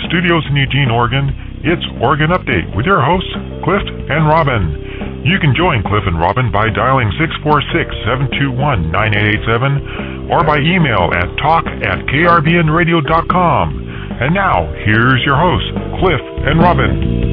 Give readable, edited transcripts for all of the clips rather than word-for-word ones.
studios in Eugene, Oregon, it's Oregon Update with your hosts, Cliff and Robin. You can join Cliff and Robin by dialing 646-721-9887 or by email at talk@krbnradio.com. And now, here's your hosts, Cliff and Robin.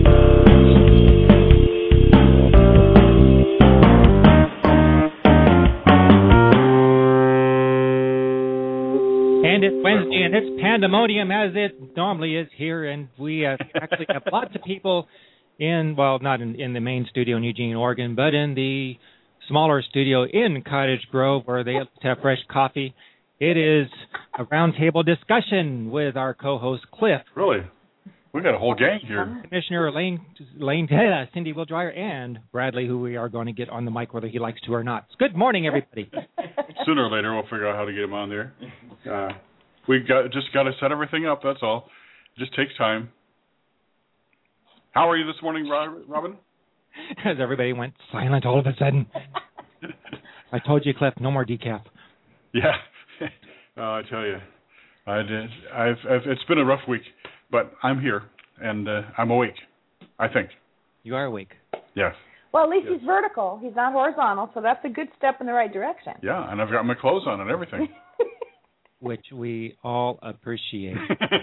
And it's Wednesday, and it's pandemonium as it normally is here, and we actually have lots of people in, well, not in the main studio in Eugene, Oregon, but in the smaller studio in Cottage Grove where they have fresh coffee. It is a roundtable discussion with our co-host, Cliff. Really? We got a whole gang here. Commissioner Cindy Wildryer, and Bradley, who we are going to get on the mic whether he likes to or not. Good morning, everybody. Sooner or later, we'll figure out how to get him on there. We just got to set everything up, that's all. It just takes time. How are you this morning, Robin? As everybody went silent all of a sudden. I told you, Cliff, no more decaf. Yeah. I tell you, it's been a rough week, but I'm here, and I'm awake, I think. You are awake. Yes. Well, at least he's vertical. He's not horizontal, so that's a good step in the right direction. Yeah, and I've got my clothes on and everything. Which we all appreciate.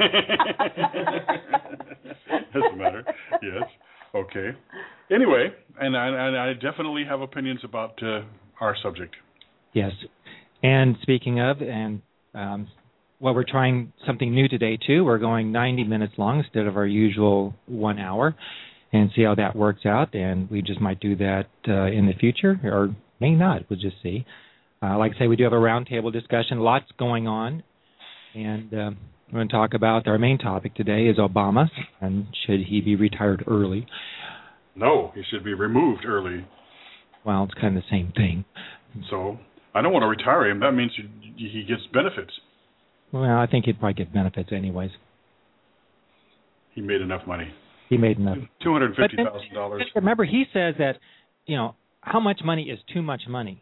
Doesn't matter. Yes. Okay. Anyway, and I definitely have opinions about our subject. Yes. And speaking of, and we're trying something new today, too. We're going 90 minutes long instead of our usual 1 hour and see how that works out. And we just might do that in the future or may not. We'll just see. Like I say, we do have a roundtable discussion, lots going on, and we're going to talk about our main topic today is Obama, and should he be retired early? No, he should be removed early. Well, it's kind of the same thing. So, I don't want to retire him. That means he gets benefits. Well, I think he'd probably get benefits anyways. He made enough money. He made enough. $250,000. Remember, he says that, how much money is too much money?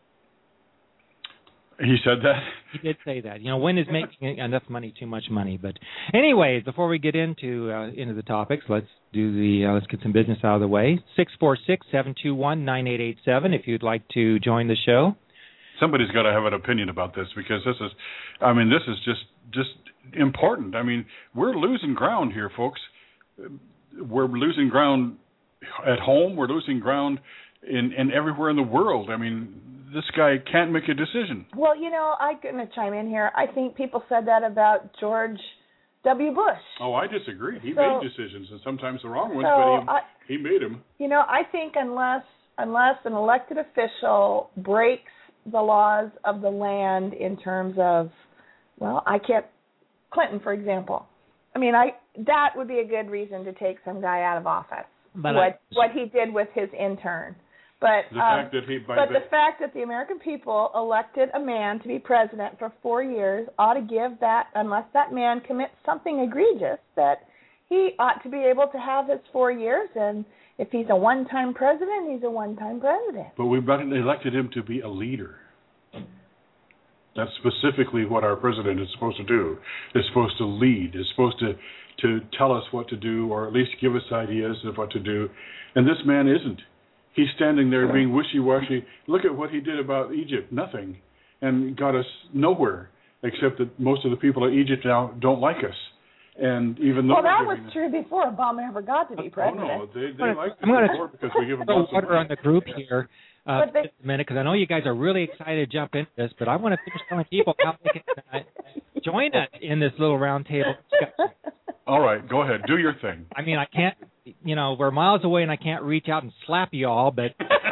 He said that? He did say that. When is making enough money too much money? But anyways, before we get into the topics, let's get some business out of the way. 646-721-9887 if you'd like to join the show. Somebody's got to have an opinion about this because this is just important. I mean, we're losing ground here, folks. We're losing ground at home. We're losing ground in everywhere in the world. I mean, this guy can't make a decision. Well, I'm going to chime in here. I think people said that about George W. Bush. Oh, I disagree. He made decisions, and sometimes the wrong ones, but he made them. I think unless an elected official breaks the laws of the land in terms of, Clinton, for example. I mean, that would be a good reason to take some guy out of office. But what he did with his intern. But the fact that the American people elected a man to be president for 4 years ought to give that, unless that man commits something egregious, that he ought to be able to have his 4 years. And if he's a one-time president, he's a one-time president. But we've elected him to be a leader. That's specifically what our president is supposed to do. Is supposed to lead. Is supposed to tell us what to do, or at least give us ideas of what to do. And this man isn't. He's standing there being wishy-washy. Look at what he did about Egypt. Nothing. And got us nowhere, except that most of the people of Egypt now don't like us. And even though that was true before Obama ever got to be president. Oh, no, they like us before because we give them lots of money. On the group here just a minute, because I know you guys are really excited to jump into this, but I want to finish telling people how they can join us in this little roundtable discussion. All right, go ahead. Do your thing. I mean, I can't, we're miles away and I can't reach out and slap you all, but...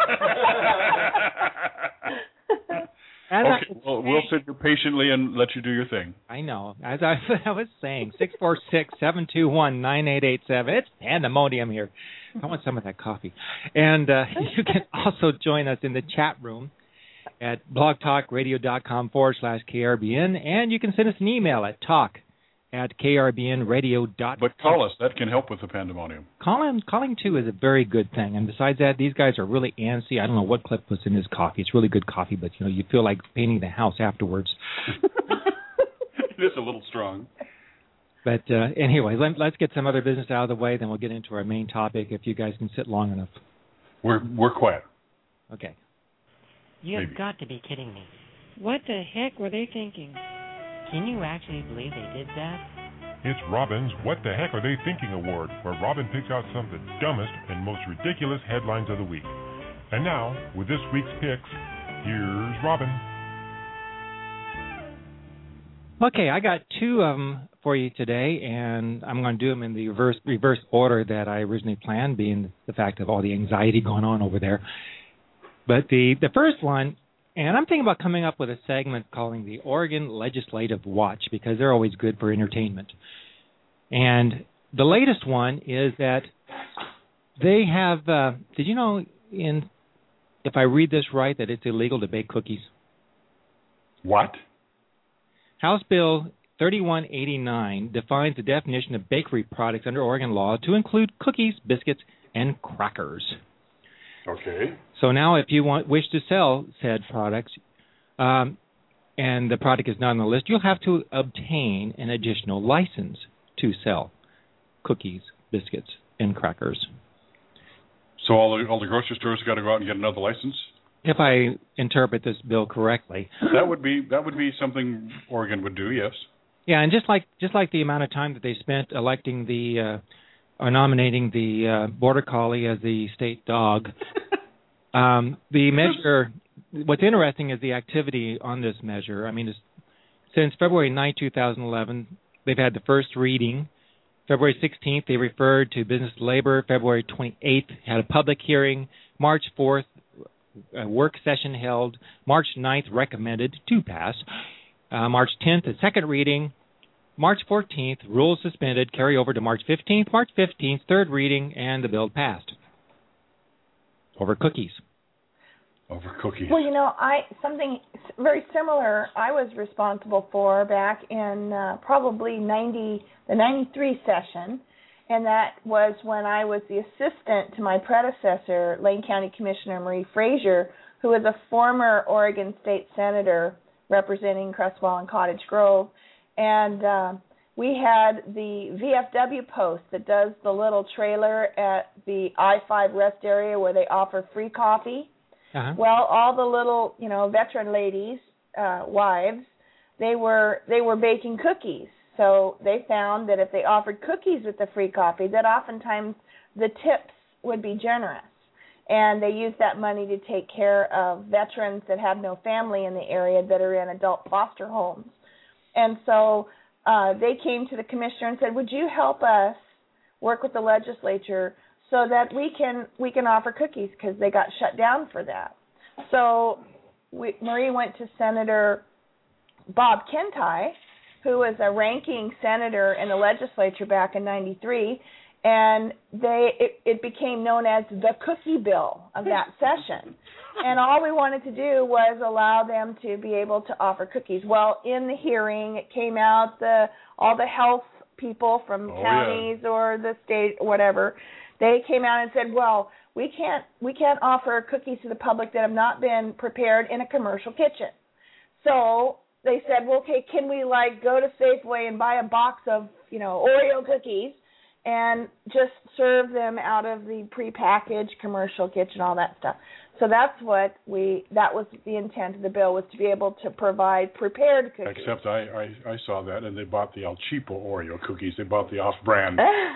Okay, we'll sit here patiently and let you do your thing. I know. As I was saying, 646-721-9887. It's pandemonium here. I want some of that coffee. And you can also join us in the chat room at blogtalkradio.com/KRBN, and you can send us an email at talk@krbnradio.com. But call us. That can help with the pandemonium. Calling, too, is a very good thing. And besides that, these guys are really antsy. I don't know what Cliff puts in his coffee. It's really good coffee, but, you feel like painting the house afterwards. It is a little strong. But anyway, let's get some other business out of the way, then we'll get into our main topic if you guys can sit long enough. We're quiet. Okay. You've got to be kidding me. What the heck were they thinking? Can you actually believe they did that? It's Robin's What the Heck Are They Thinking Award, where Robin picks out some of the dumbest and most ridiculous headlines of the week. And now, with this week's picks, here's Robin. Okay, I got two of them for you today, and I'm going to do them in the reverse order that I originally planned, being the fact of all the anxiety going on over there. But the first one, and I'm thinking about coming up with a segment calling the Oregon Legislative Watch, because they're always good for entertainment. And the latest one is that they have, did you know, if I read this right, that it's illegal to bake cookies? What? House Bill 3189 defines the definition of bakery products under Oregon law to include cookies, biscuits, and crackers. Okay. So now if you wish to sell said products and the product is not on the list, you'll have to obtain an additional license to sell cookies, biscuits, and crackers. So all the grocery stores got to go out and get another license? If I interpret this bill correctly. That would be something Oregon would do, yes. Yeah, and just like the amount of time that they spent electing or nominating the Border Collie as the state dog, the measure, what's interesting is the activity on this measure. I mean, since February 9, 2011, they've had the first reading. February 16th, they referred to Business Labor. February 28th, had a public hearing. March 4th, a work session held. March 9th, recommended to pass. March 10th, a second reading. March 14th, rules suspended, carry over to March 15th. March 15th, third reading, and the bill passed. Over cookies. Over cookies. Well, something very similar I was responsible for back in probably the 93 session, and that was when I was the assistant to my predecessor, Lane County Commissioner Marie Frazier, who was a former Oregon State Senator representing Crestwell and Cottage Grove. And we had the VFW post that does the little trailer at the I-5 rest area where they offer free coffee. Uh-huh. Well, all the little, veteran ladies, wives, they were baking cookies. So they found that if they offered cookies with the free coffee, that oftentimes the tips would be generous. And they used that money to take care of veterans that have no family in the area that are in adult foster homes. And so they came to the commissioner and said, would you help us work with the legislature so that we can offer cookies, because they got shut down for that. So Marie went to Senator Bob Kentai, who was a ranking senator in the legislature back in 93, and it became known as the cookie bill of that session. And all we wanted to do was allow them to be able to offer cookies. Well, in the hearing, it came out all the health people from counties or the state or whatever, they came out and said, well, we can't offer cookies to the public that have not been prepared in a commercial kitchen. So they said, well, okay, can we go to Safeway and buy a box of, Oreo cookies and just serve them out of the prepackaged commercial kitchen, all that stuff. So that was the intent of the bill, was to be able to provide prepared cookies. Except I saw that, and they bought the El Cheapo Oreo cookies. They bought the off-brand.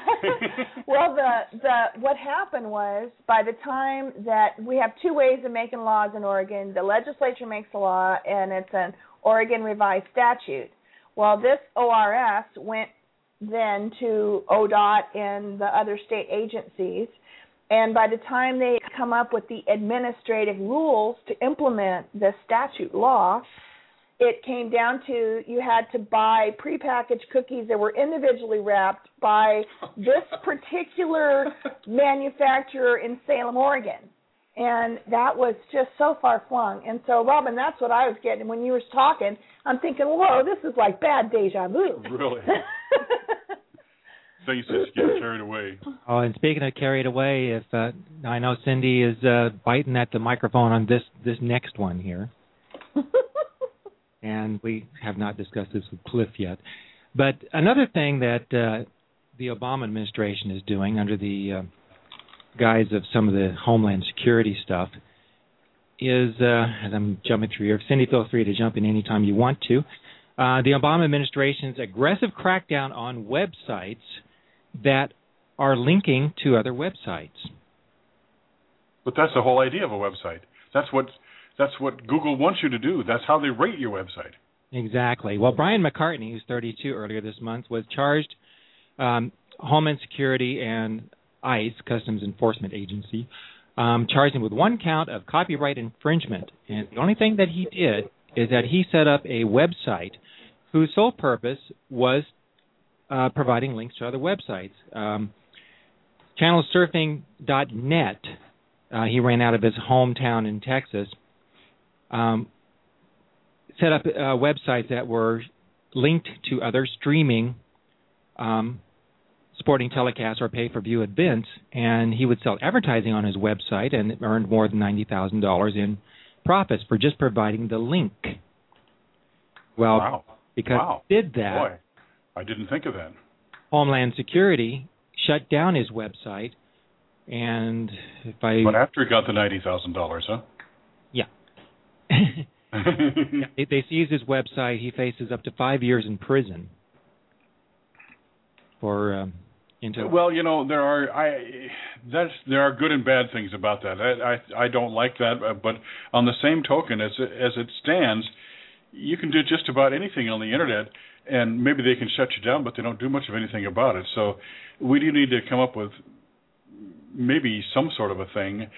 Well, what happened was, by the time that we have two ways of making laws in Oregon, the legislature makes a law, and it's an Oregon revised statute. Well, this ORS went then to ODOT and the other state agencies, and by the time they come up with the administrative rules to implement the statute law, it came down to you had to buy prepackaged cookies that were individually wrapped by this particular manufacturer in Salem, Oregon. And that was just so far-flung. And so, Robin, that's what I was getting. When you were talking, I'm thinking, whoa, this is like bad deja vu. Really? Things just get carried away. Oh, and speaking of carried away, if I know Cindy is biting at the microphone on this next one here. And we have not discussed this with Cliff yet. But another thing that the Obama administration is doing under the guise of some of the Homeland Security stuff is, as I'm jumping through here, Cindy, feel free to jump in anytime you want to, the Obama administration's aggressive crackdown on websites that are linking to other websites. But that's the whole idea of a website. That's what Google wants you to do. That's how they rate your website. Exactly. Well, Brian McCartney, who's 32 earlier this month, was charged, Homeland Security and ICE, Customs Enforcement Agency, charged him with one count of copyright infringement. And the only thing that he did is that he set up a website whose sole purpose was providing links to other websites. Channelsurfing.net, he ran out of his hometown in Texas, set up websites that were linked to other streaming sporting telecasts or pay-per-view events, and he would sell advertising on his website and earned more than $90,000 in profits for just providing the link. Well, because he did that, boy, I didn't think of that. Homeland Security shut down his website, and But after he got the $90,000, huh? Yeah. They seized his website. He faces up to 5 years in prison for Well, you know, there are good and bad things about that. I don't like that, but on the same token, as it stands, you can do just about anything on the internet, and maybe they can shut you down, but they don't do much of anything about it. So we do need to come up with maybe some sort of a thing.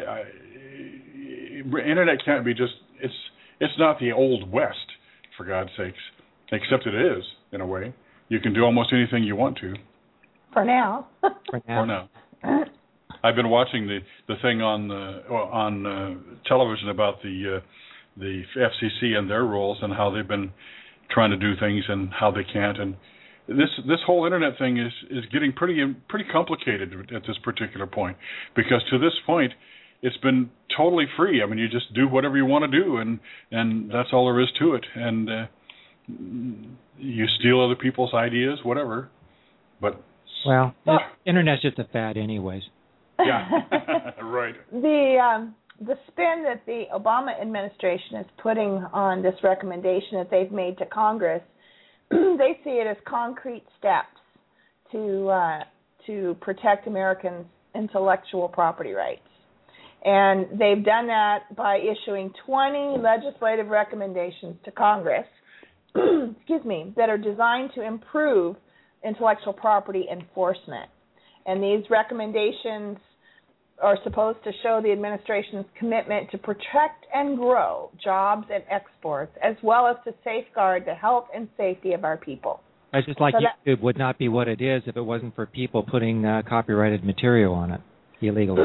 Internet can't be just it's not the old West, for God's sakes, except it is in a way. You can do almost anything you want to. For now. For now. I've been watching the thing on television about the FCC and their rules and how they've been trying to do things and how they can't. And this whole internet thing is getting pretty complicated at this particular point, because to this point it's been totally free. I mean, you just do whatever you want to do, and that's all there is to it. And you steal other people's ideas, whatever. But well, internet's just a fad, anyways. Yeah, right. The spin that the Obama administration is putting on this recommendation that they've made to Congress, they see it as concrete steps to protect Americans' intellectual property rights. And they've done that by issuing 20 legislative recommendations to Congress, excuse me, that are designed to improve intellectual property enforcement. And these recommendations are supposed to show the administration's commitment to protect and grow jobs and exports, as well as to safeguard the health and safety of our people. It's just like YouTube would not be what it is if it wasn't for people putting copyrighted material on it illegally.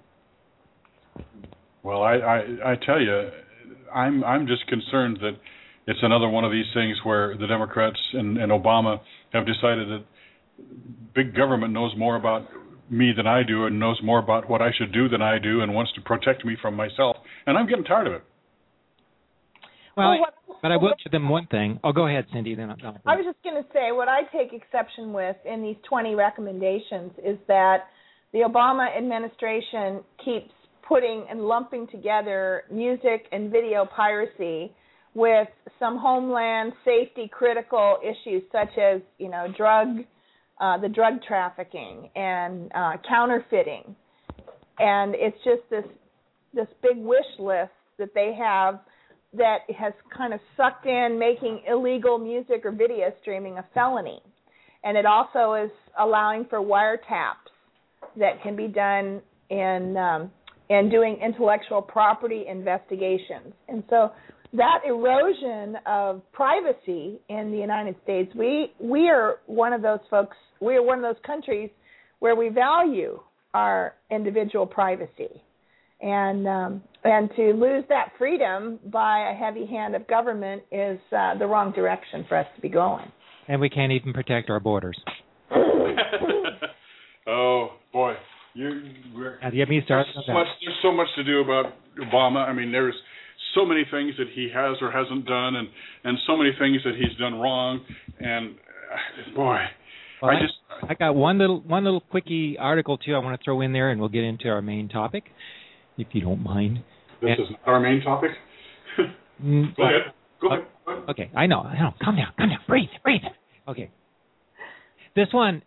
Well, I tell you, I'm just concerned that it's another one of these things where the Democrats and Obama have decided that big government knows more about me than I do and knows more about what I should do than I do and wants to protect me from myself. And I'm getting tired of it. Well, but I will tell them one thing. Oh, go ahead, Cindy. Then I was just going to say what I take exception with in these 20 recommendations is that the Obama administration keeps putting and lumping together music and video piracy with some homeland safety critical issues such as, you know, the drug trafficking and counterfeiting. And it's just this big wish list that they have that has kind of sucked in making illegal music or video streaming a felony. And it also is allowing for wiretaps that can be done in doing intellectual property investigations. And so that erosion of privacy in the United States, we are one of those folks, we are one of those countries where we value our individual privacy. And to lose that freedom by a heavy hand of government is the wrong direction for us to be going. And we can't even protect our borders. Oh, boy. There's so much to do about Obama. I mean, there's so many things that he has or hasn't done, and so many things that he's done wrong. And boy, well, I got one little quickie article too I want to throw in there, and we'll get into our main topic, if you don't mind. This is our main topic. Go ahead. Okay, I know. Calm down. Breathe. Okay. This one,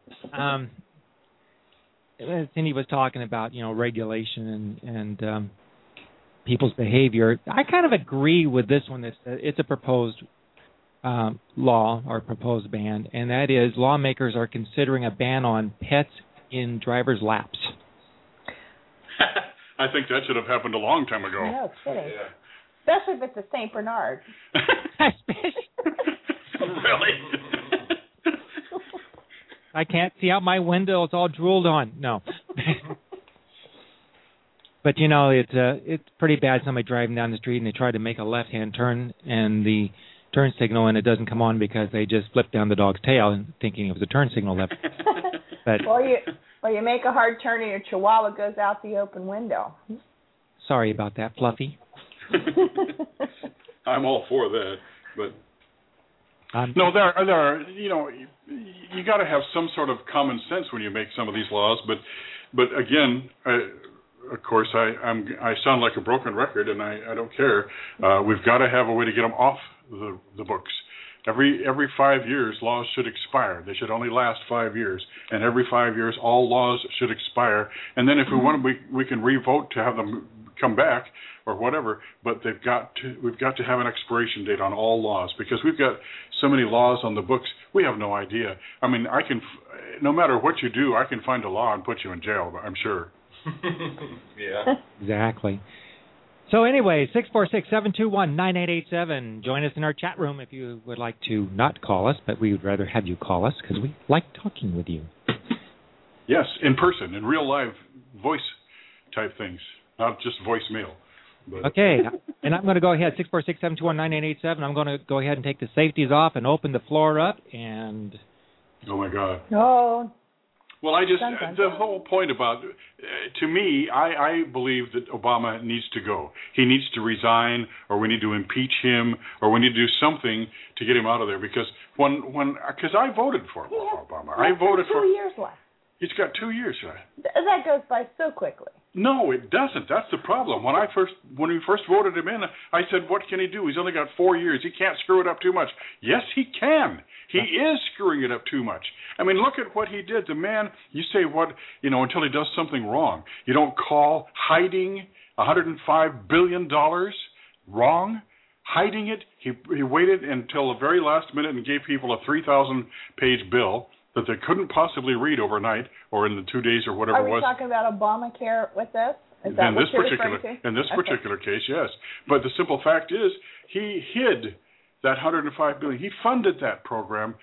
Cindy was talking about, regulation and people's behavior. I kind of agree with this one. It's a proposed law or proposed ban, and that is lawmakers are considering a ban on pets in driver's laps. I think that should have happened a long time ago. No kidding. Yeah. Especially if it's a St. Bernard. Really? I can't see out my window. It's all drooled on. No. But, it's pretty bad. Somebody driving down the street and they try to make a left-hand turn and the turn signal, and it doesn't come on because they just flipped down the dog's tail and thinking it was a turn signal left. But, or you make a hard turn and your chihuahua goes out the open window. Sorry about that, Fluffy. I'm all for that, but no, there are, you got to have some sort of common sense when you make some of these laws, but again, of course, I sound like a broken record, and I don't care. We've got to have a way to get them off the books. Every 5 years, laws should expire. They should only last 5 years, and every 5 years, all laws should expire. And then, if we want, we can re-vote to have them come back or whatever. But we've got to have an expiration date on all laws, because we've got so many laws on the books. We have no idea. I mean, no matter what you do, I can find a law and put you in jail. I'm sure. Yeah. Exactly. So anyway, 646-721-9887. Join us in our chat room if you would like to not call us, but we would rather have you call us because we like talking with you. Yes, in person, in real live voice type things, not just voicemail. But. Okay, and I'm going to go ahead, 646-721-9887. I'm going to go ahead and take the safeties off and open the floor up. And oh, my God. Oh. Well, the whole point about, to me, I believe that Obama needs to go. He needs to resign, or we need to impeach him, or we need to do something to get him out of there. Because because I voted for Obama. I voted for 2 years left. He's got 2 years, right? That goes by so quickly. No, it doesn't. That's the problem. When we first voted him in, I said, what can he do? He's only got 4 years. He can't screw it up too much. Yes, he can. He is screwing it up too much. I mean, look at what he did. The man, you say until he does something wrong. You don't call hiding $105 billion wrong. Hiding it, he waited until the very last minute and gave people a 3,000-page bill that they couldn't possibly read overnight or in the 2 days or whatever it was. Are we talking about Obamacare with this? Is that what you're referring to? In this particular case, yes. But the simple fact is, he hid that $105 billion. He funded that program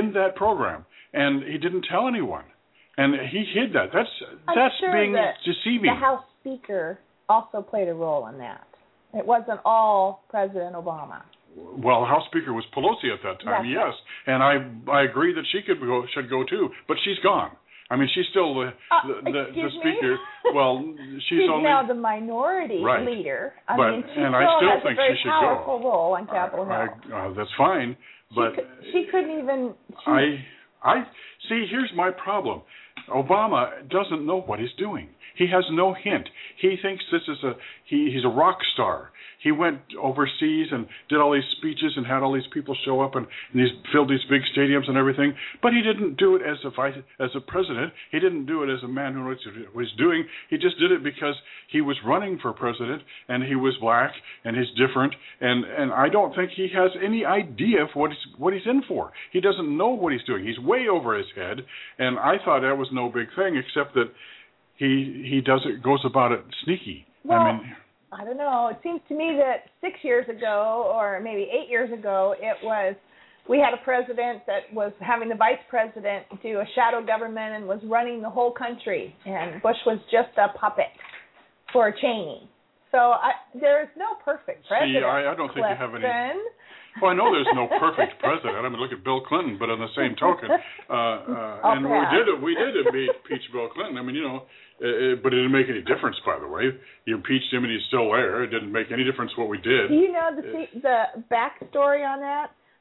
and he didn't tell anyone. And he hid that. That's sure being deceiving. The House Speaker also played a role in that. It wasn't all President Obama. Well, House Speaker was Pelosi at that time, yes. And I agree that she should go too, but she's gone. I mean, she's still the Speaker. Well, she's only now the minority leader. I mean, she still has a very powerful role on Capitol Hill. That's fine, but she couldn't even. I see. Here's my problem. Obama doesn't know what he's doing. He has no hint. He thinks this is he's a rock star. He went overseas and did all these speeches and had all these people show up and he's filled these big stadiums and everything. But he didn't do it as a president. He didn't do it as a man who knows what he's doing. He just did it because he was running for president and he was black and he's different. And I don't think he has any idea of what he's in for. He doesn't know what he's doing. He's way over his head. And I thought that was no big thing, except that he goes about it sneaky. Well, I don't know. It seems to me that 6 years ago, or maybe 8 years ago, we had a president that was having the vice president do a shadow government and was running the whole country, and Bush was just a puppet for Cheney. So there is no perfect president. See, I don't think you have any. Well, I know there's no perfect president. I mean, look at Bill Clinton, but on the same token, and we did impeach Bill Clinton. I mean, but it didn't make any difference, by the way. You impeached him and he's still there. It didn't make any difference what we did. Do you know the backstory on that?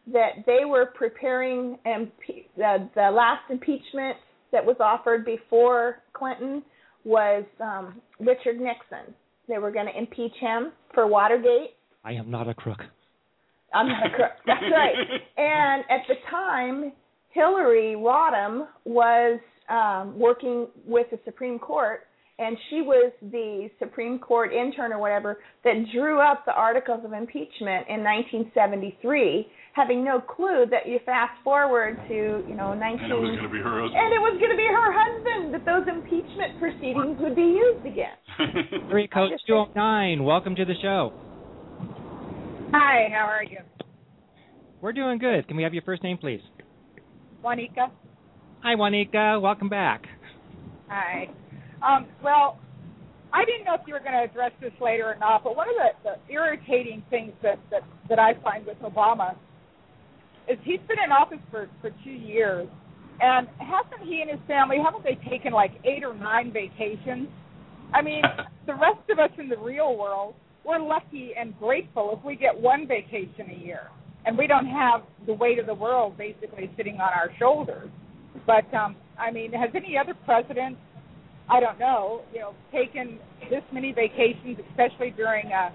that they were preparing the last impeachment that was offered before Clinton was Richard Nixon. They were going to impeach him for Watergate. I am not a crook. I'm not a crook. That's right. And at the time, Hillary Rodham was working with the Supreme Court, and she was the Supreme Court intern or whatever that drew up the articles of impeachment in 1973, having no clue that you fast forward to, 19... And it was going to be her husband. And it was going to be her husband, that those impeachment proceedings would be used again. Area Code 209, welcome to the show. Hi, how are you? We're doing good. Can we have your first name, please? Juanica. Hi, Juanica. Welcome back. Hi. Well, I didn't know if you were going to address this later or not, but one of the irritating things that I find with Obama is he's been in office for 2 years, and hasn't he and his family, haven't they taken like 8 or 9 vacations? I mean, the rest of us in the real world, we're lucky and grateful if we get 1 vacation a year, and we don't have the weight of the world basically sitting on our shoulders. But, I mean, has any other president, I don't know, taken this many vacations, especially during, I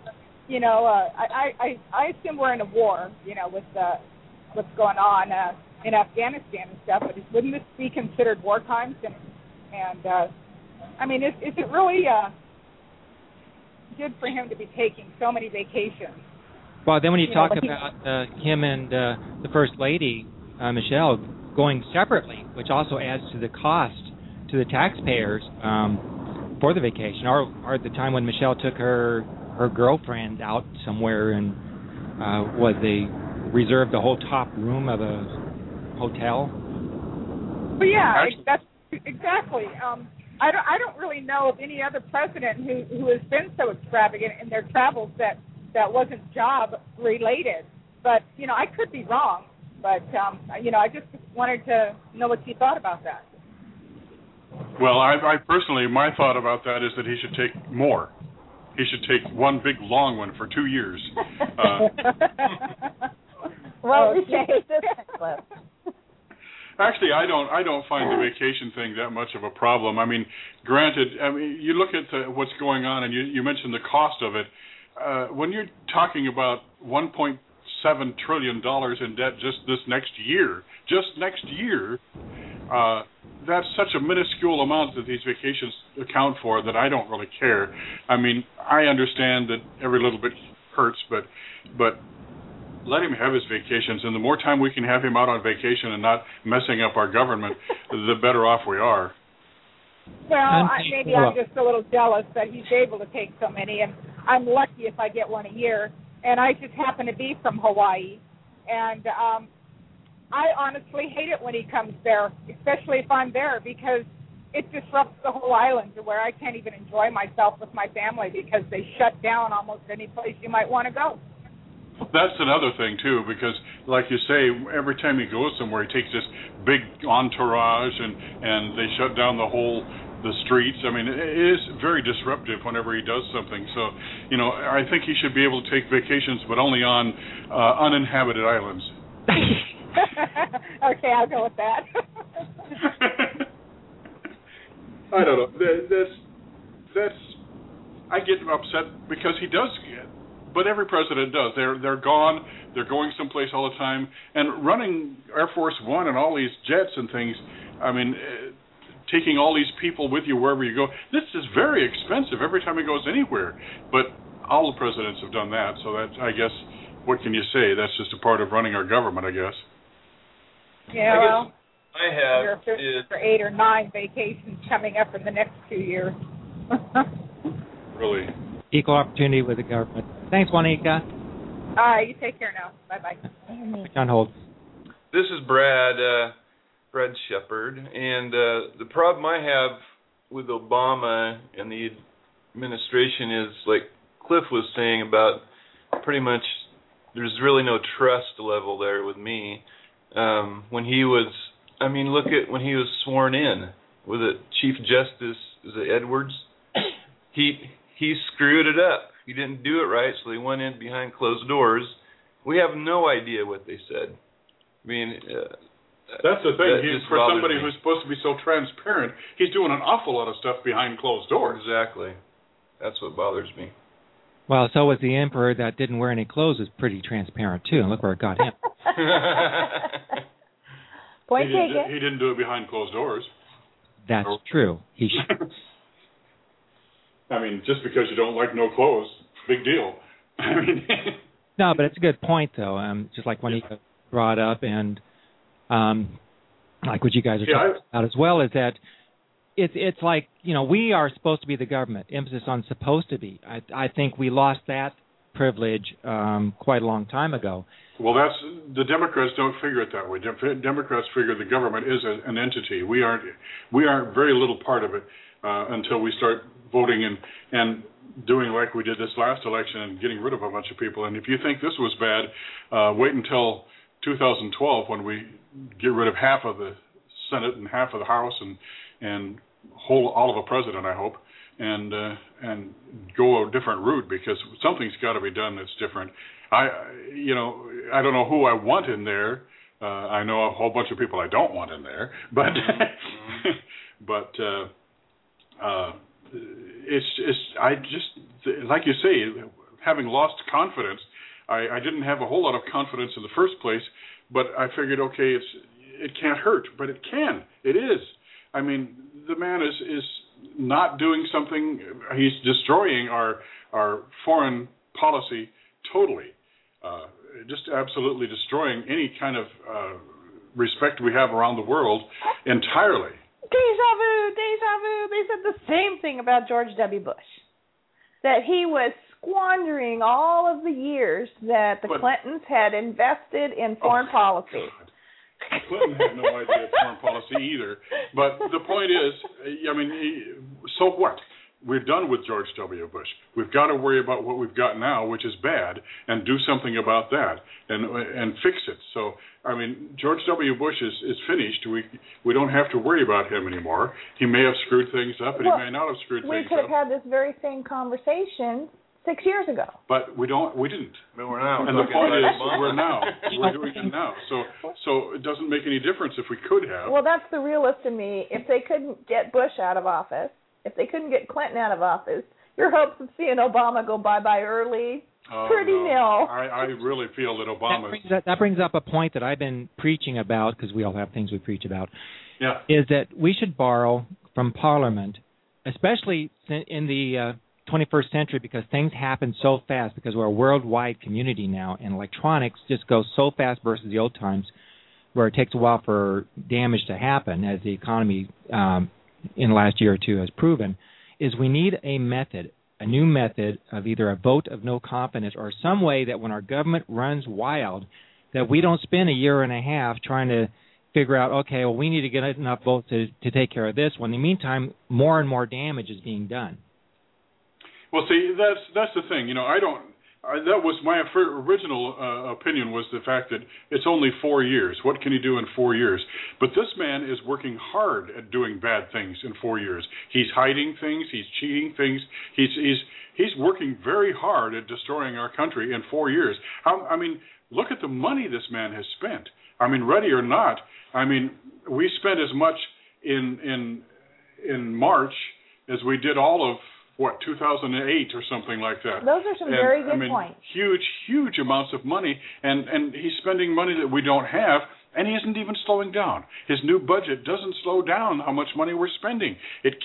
assume we're in a war, with what's going on in Afghanistan and stuff, but wouldn't this be considered war times? And I mean, is it really good for him to be taking so many vacations? Well, then when you talk about him and the First Lady, Michelle, going separately, which also adds to the cost to the taxpayers for the vacation, or the time when Michelle took her girlfriend out somewhere and they reserved the whole top room of a hotel. Well, yeah, that's exactly. I don't really know of any other president who has been so extravagant in their travels that wasn't job related. But I could be wrong. But I just wanted to know what you thought about that. Well, I personally, my thought about that is that he should take more. He should take one big long one for 2 years. Well, okay. Actually, I don't find the vacation thing that much of a problem. I mean, granted, you look at what's going on, and you mentioned the cost of it. When you're talking about $1.7 trillion in debt just next year, that's such a minuscule amount that these vacations account for that I don't really care. I mean, I understand that every little bit hurts, but let him have his vacations, and the more time we can have him out on vacation and not messing up our government, the better off we are. Well, maybe I'm just a little jealous that he's able to take so many, and I'm lucky if I get one a year, and I just happen to be from Hawaii, and I honestly hate it when he comes there, especially if I'm there, because it disrupts the whole island to where I can't even enjoy myself with my family because they shut down almost any place you might want to go. That's another thing, too, because, like you say, every time he goes somewhere, he takes this big entourage, and they shut down the streets. I mean, it is very disruptive whenever he does something. So, I think he should be able to take vacations, but only on uninhabited islands. Okay, I'll go with that. I don't know. That's I get upset because he does get. But every president does. They're gone. They're going someplace all the time. And running Air Force One and all these jets and things, I mean, taking all these people with you wherever you go, this is very expensive every time he goes anywhere. But all the presidents have done that. So that's, I guess, what can you say? That's just a part of running our government, I guess. Yeah, well, I have for 8 or 9 vacations coming up in the next 2 years. Really? Equal opportunity with the government. Thanks, Juanica. All right, you take care now. Bye-bye. John Holt. This is Brad Shepard, and the problem I have with Obama and the administration is, like Cliff was saying, about pretty much there's really no trust level there with me. When he was, look at when he was sworn in. Was it Chief Justice, is it Edwards? He screwed it up. He didn't do it right, so they went in behind closed doors. We have no idea what they said. I mean, that's the thing. For somebody who's supposed to be so transparent, he's doing an awful lot of stuff behind closed doors. Exactly. That's what bothers me. Well, so was the emperor that didn't wear any clothes was pretty transparent too, and look where it got him. Point taken. He didn't do it behind closed doors. That's true. I mean, just because you don't like no clothes, big deal. I mean, no, but it's a good point though. Just like when he brought up, and like what you guys are talking about as well, is that it's like, you know, we are supposed to be the government. Emphasis on supposed to be. I think we lost that privilege quite a long time ago. Well, the Democrats don't figure it that way. Democrats figure the government is an entity. We aren't very little part of it until we start voting and doing like we did this last election and getting rid of a bunch of people. And if you think this was bad, wait until 2012 when we get rid of half of the Senate and half of the House and all of a president, I hope, and go a different route, because something's got to be done that's different. I don't know who I want in there. I know a whole bunch of people I don't want in there, but I just like you say, having lost confidence. I didn't have a whole lot of confidence in the first place, but I figured, okay, it can't hurt, but it can. It is. I mean, the man is not doing something. He's destroying our foreign policy totally, just absolutely destroying any kind of respect we have around the world entirely. Deja vu, deja vu. They said the same thing about George W. Bush, that he was squandering all of the years that the Clintons had invested in foreign policy. God. Clinton had no idea of foreign policy either. But the point is, I mean, so what? We're done with George W. Bush. We've got to worry about what we've got now, which is bad, and do something about that and fix it. So, I mean, George W. Bush is finished. We don't have to worry about him anymore. He may have screwed things up, and he may not have screwed things up. We could have had this very same conversation 6 years ago. But we didn't. But we're now. And the point is, we're now. We're doing it now. So it doesn't make any difference if we could have. Well, that's the realist in me. If they couldn't get Bush out of office, if they couldn't get Clinton out of office, your hopes of seeing Obama go bye-bye early, pretty nil. I really feel that Obama... That brings up a point that I've been preaching about, because we all have things we preach about, yeah, is that we should borrow from Parliament, especially in the 21st century, because things happen so fast, because we're a worldwide community now, and electronics just go so fast versus the old times, where it takes a while for damage to happen, as the economy in the last year or two has proven, is we need a new method of either a vote of no confidence or some way that when our government runs wild, that we don't spend a year and a half trying to figure out, okay, well, we need to get enough votes to take care of this. When in the meantime, more and more damage is being done. Well, see, that's the thing. You know, that was my original opinion, was the fact that it's only 4 years. What can you do in 4 years? But this man is working hard at doing bad things in 4 years. He's hiding things. He's cheating things. He's working very hard at destroying our country in 4 years. I mean, look at the money this man has spent. I mean, ready or not, I mean, we spent as much in March as we did all of 2008 or something like that. Those are some very good points. Huge amounts of money, and he's spending money that we don't have, and he isn't even slowing down. His new budget doesn't slow down how much money we're spending.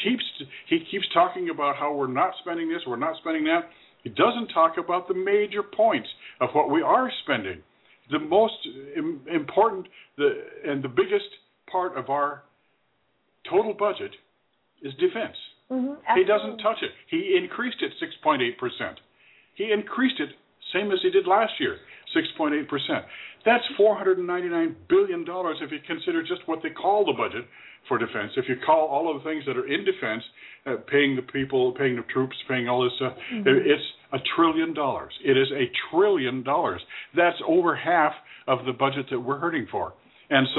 He keeps talking about how we're not spending this, we're not spending that. He doesn't talk about the major points of what we are spending. The most important and the biggest part of our total budget is defense. Mm-hmm, he doesn't touch it. He increased it 6.8%. He increased it same as he did last year, 6.8%. That's $499 billion if you consider just what they call the budget for defense. If you call all of the things that are in defense, paying the people, paying the troops, paying all this stuff, it's $1 trillion. It is $1 trillion. That's over half of the budget that we're hurting for. And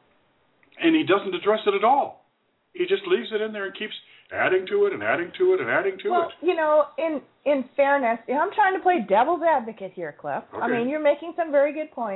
he doesn't address it at all. He just leaves it in there and keeps adding to it and adding to it and adding to it. Well, you know, in fairness, I'm trying to play devil's advocate here, Cliff. Okay. I mean, you're making some very good points.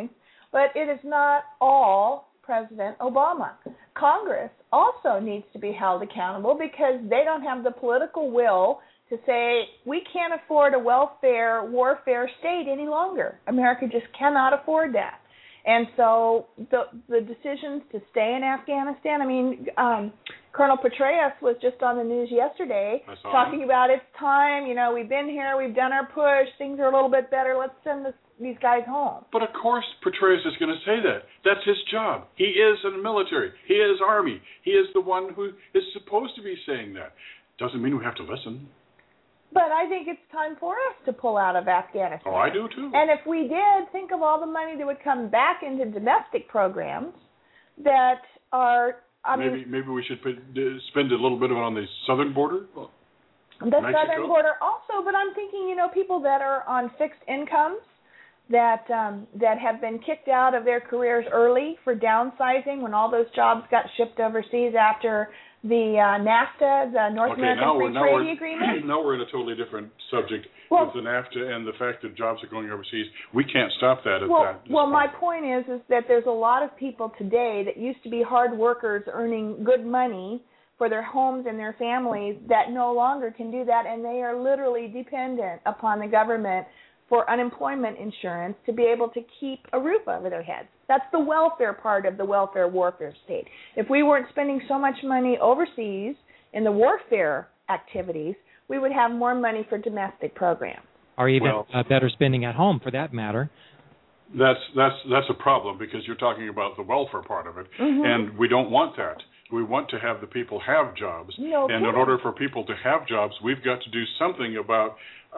But it is not all President Obama. Congress also needs to be held accountable because they don't have the political will to say we can't afford a welfare warfare state any longer. America just cannot afford that. And so the decisions to stay in Afghanistan, I mean, Colonel Petraeus was just on the news yesterday talking about it's time, we've been here, we've done our push, things are a little bit better, let's send these guys home. But of course Petraeus is going to say that. That's his job. He is in the military. He is Army. He is the one who is supposed to be saying that. Doesn't mean we have to listen. But I think it's time for us to pull out of Afghanistan. Oh, I do too. And if we did, think of all the money that would come back into domestic programs that are, Maybe we should spend a little bit on the southern border? The southern border also, but I'm thinking, people that are on fixed incomes that have been kicked out of their careers early for downsizing when all those jobs got shipped overseas after the NAFTA, the North American Free Trade Agreement. Now we're in a totally different subject with the NAFTA and the fact that jobs are going overseas. We can't stop that at that. Well, my point is that there's a lot of people today that used to be hard workers earning good money for their homes and their families that no longer can do that, and they are literally dependent upon the government for unemployment insurance to be able to keep a roof over their heads. That's the welfare part of the welfare warfare state. If we weren't spending so much money overseas in the warfare activities, we would have more money for domestic programs. Or even better spending at home, for that matter. That's a problem because you're talking about the welfare part of it, and we don't want that. We want to have the people have jobs, and in order for people to have jobs, we've got to do something about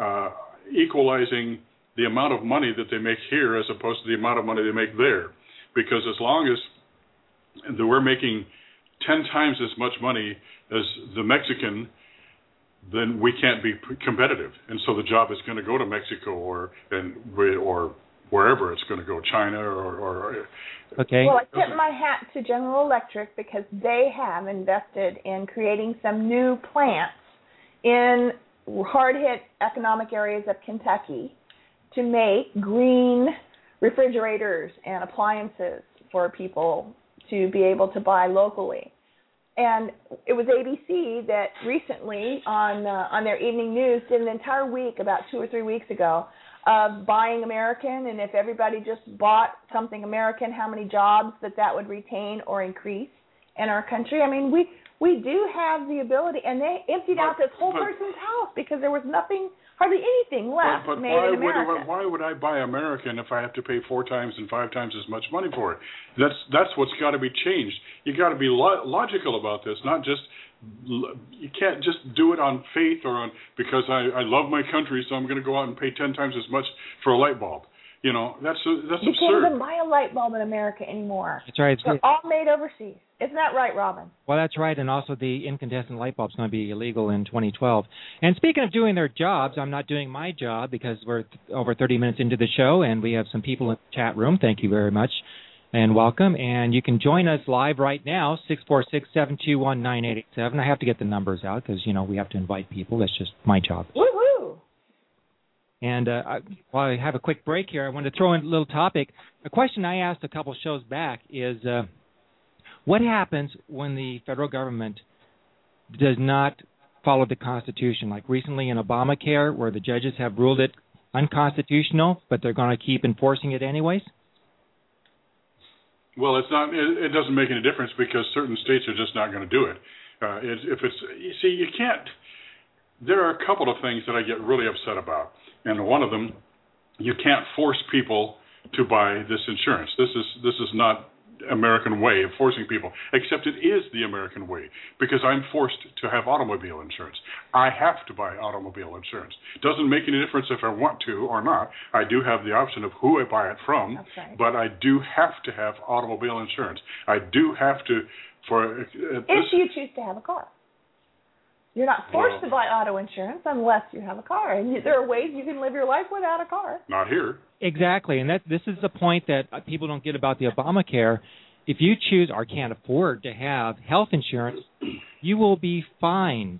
equalizing the amount of money that they make here as opposed to the amount of money they make there. Because as long as we're making 10 times as much money as the Mexican, then we can't be competitive. And so the job is going to go to Mexico or wherever it's going to go, China or Okay. Well, I tip my hat to General Electric because they have invested in creating some new plants in hard-hit economic areas of Kentucky to make green refrigerators and appliances for people to be able to buy locally. And it was ABC that recently on their evening news did an entire week, about 2 or 3 weeks ago, of buying American, and if everybody just bought something American, how many jobs that would retain or increase in our country. I mean, we do have the ability, and they emptied out this whole person's house because there was hardly anything left made in America. Why would I buy American if I have to pay 4 times and 5 times as much money for it? That's what's got to be changed. You got to be logical about this, not just. You can't just do it on faith or because I love my country, so I'm going to go out and pay 10 times as much for a light bulb. That's absurd. You can't even buy a light bulb in America anymore. That's right. They're all made overseas. Isn't that right, Robin? Well, that's right, and also the incandescent light bulb is going to be illegal in 2012. And speaking of doing their jobs, I'm not doing my job because we're over 30 minutes into the show, and we have some people in the chat room. Thank you very much, and welcome. And you can join us live right now, 646-721-9887. I have to get the numbers out because, we have to invite people. That's just my job. Woo-hoo! And while I have a quick break here, I want to throw in a little topic. A question I asked a couple shows back is, what happens when the federal government does not follow the Constitution? Like recently in Obamacare, where the judges have ruled it unconstitutional, but they're going to keep enforcing it anyways? Well, it's not. It doesn't make any difference because certain states are just not going to do it. You can't. There are a couple of things that I get really upset about, and one of them, you can't force people to buy this insurance. This is not American way of forcing people, except it is the American way because I'm forced to have automobile insurance. I have to buy automobile insurance. It doesn't make any difference if I want to or not. I do have the option of who I buy it from, but I do have to have automobile insurance. I do have to if you choose to have a car. You're not forced to buy auto insurance unless you have a car. And there are ways you can live your life without a car. Not here. Exactly. And this is the point that people don't get about the Obamacare. If you choose or can't afford to have health insurance, you will be fined.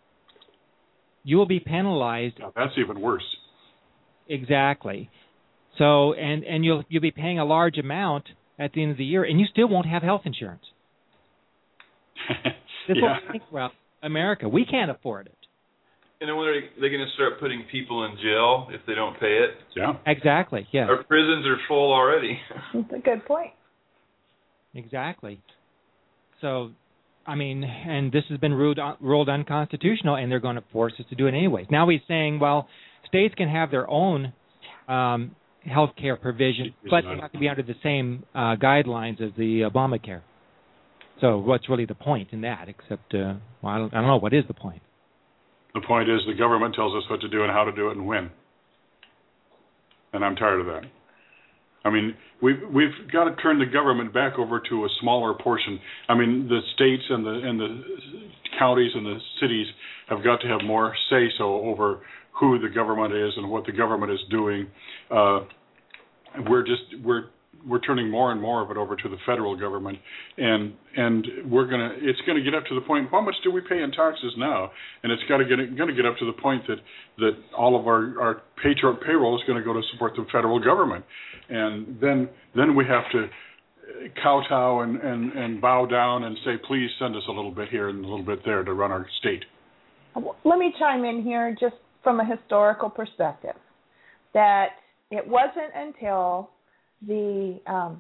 You will be penalized. Now, that's even worse. Exactly. So and you'll be paying a large amount at the end of the year, and you still won't have health insurance. This is what we think about America. We can't afford it. And then when are they going to start putting people in jail if they don't pay it? Yeah. Exactly, yeah. Our prisons are full already. That's a good point. Exactly. So, I mean, and this has been ruled unconstitutional, and they're going to force us to do it anyways. Now he's saying, well, states can have their own health care provision, but they have to be under the same guidelines as the Obamacare. So what's really the point in that, except, well, I don't know, what is the point? The point is the government tells us what to do and how to do it and when. And I'm tired of that. I mean, we've got to turn the government back over to a smaller portion. I mean, the states and the counties and the cities have got to have more say-so over who the government is and what the government is doing. We're turning more and more of it over to the federal government, and it's gonna get up to the point. How much do we pay in taxes now? And it's gonna get up to the point that all of our payroll is going to go to support the federal government, and then we have to kowtow and bow down and say, please send us a little bit here and a little bit there to run our state. Let me chime in here just from a historical perspective, that it wasn't until the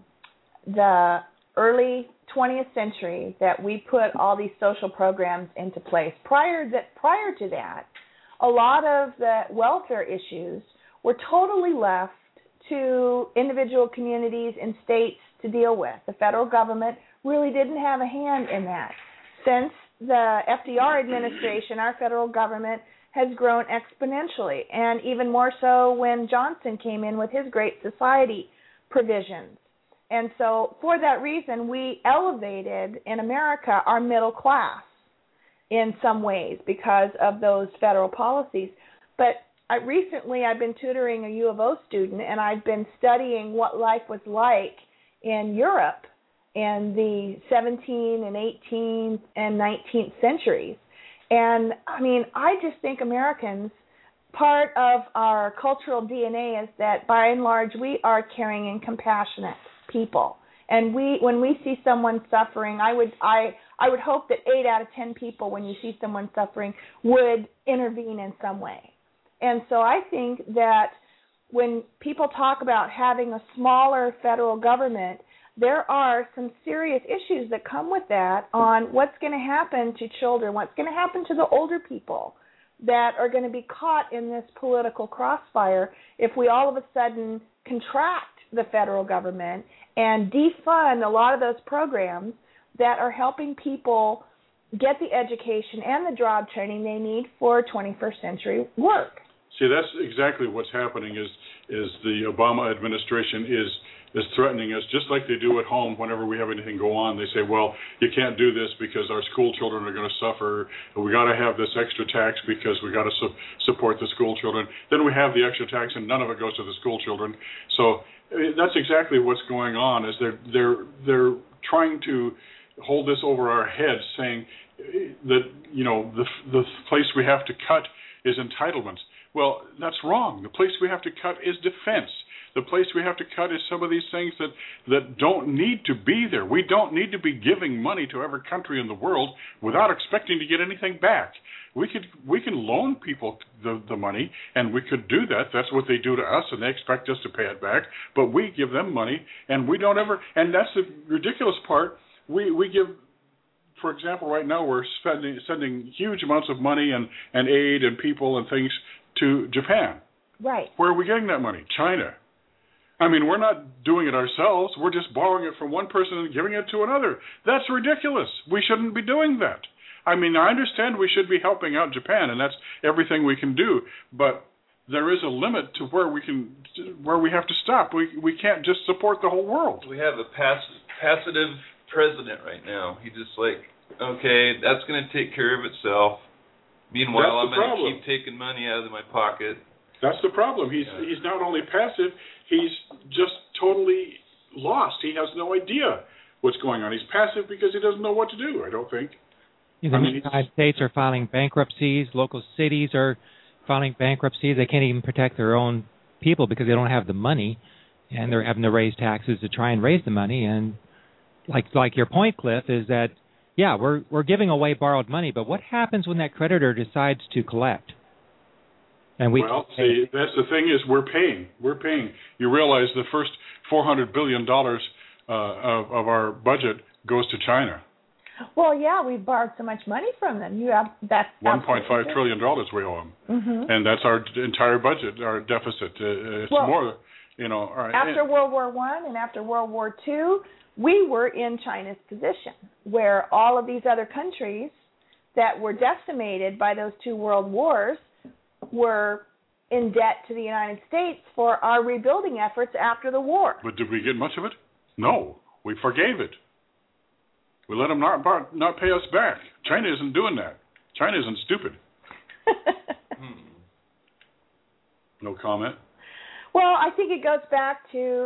early 20th century that we put all these social programs into place. Prior to that, a lot of the welfare issues were totally left to individual communities and states to deal with. The federal government really didn't have a hand in that. Since the FDR administration, our federal government has grown exponentially, and even more so when Johnson came in with his Great Society provisions. And so for that reason, we elevated in America our middle class in some ways because of those federal policies. But recently I've been tutoring a U of O student, and I've been studying what life was like in Europe in the 17th and 18th and 19th centuries. And, I mean, I just think Americans, part of our cultural DNA is that, by and large, we are caring and compassionate people. And when we see someone suffering, I would hope that 8 out of 10 people, when you see someone suffering, would intervene in some way. And so I think that when people talk about having a smaller federal government, there are some serious issues that come with that on what's going to happen to children, what's going to happen to the older people that are going to be caught in this political crossfire if we all of a sudden contract the federal government and defund a lot of those programs that are helping people get the education and the job training they need for 21st century work. See, that's exactly what's happening is the Obama administration is threatening us, just like they do at home whenever we have anything go on. They say, well, you can't do this because our school children are going to suffer, and we got to have this extra tax because we got to support the school children. Then we have the extra tax, and none of it goes to the school children. So that's exactly what's going on, is they're trying to hold this over our heads, saying that, you know, the place we have to cut is entitlements. Well, that's wrong. The place we have to cut is defense. The place we have to cut is some of these things that don't need to be there. We don't need to be giving money to every country in the world without expecting to get anything back. We can loan people the money, and we could do that. That's what they do to us, and they expect us to pay it back. But we give them money, and we don't ever. And that's the ridiculous part. We give. For example, right now we're sending huge amounts of money and aid and people and things to Japan. Right. Where are we getting that money? China. I mean, we're not doing it ourselves. We're just borrowing it from one person and giving it to another. That's ridiculous. We shouldn't be doing that. I mean, I understand we should be helping out Japan, and that's everything we can do. But there is a limit to where we have to stop. We can't just support the whole world. We have a passive president right now. He's just like, okay, that's going to take care of itself. Meanwhile, I'm going to keep taking money out of my pocket. That's the problem. He's not only passive, he's just totally lost. He has no idea what's going on. He's passive because he doesn't know what to do, I don't think. The United States are filing bankruptcies. Local cities are filing bankruptcies. They can't even protect their own people because they don't have the money, and they're having to raise taxes to try and raise the money. And like your point, Cliff, is that we're giving away borrowed money, but what happens when that creditor decides to collect? And see, that's the thing is we're paying. You realize the first $400 billion of our budget goes to China. Well, we borrowed so much money from them. That's $1.5 trillion we owe them, and that's our entire budget, our deficit. It's more, All right. After World War I and after World War II, we were in China's position, where all of these other countries that were decimated by those two world wars were in debt to the United States for our rebuilding efforts after the war. But did we get much of it? No, we forgave it. We let them not pay us back. China isn't doing that. China isn't stupid. No comment? Well, I think it goes back to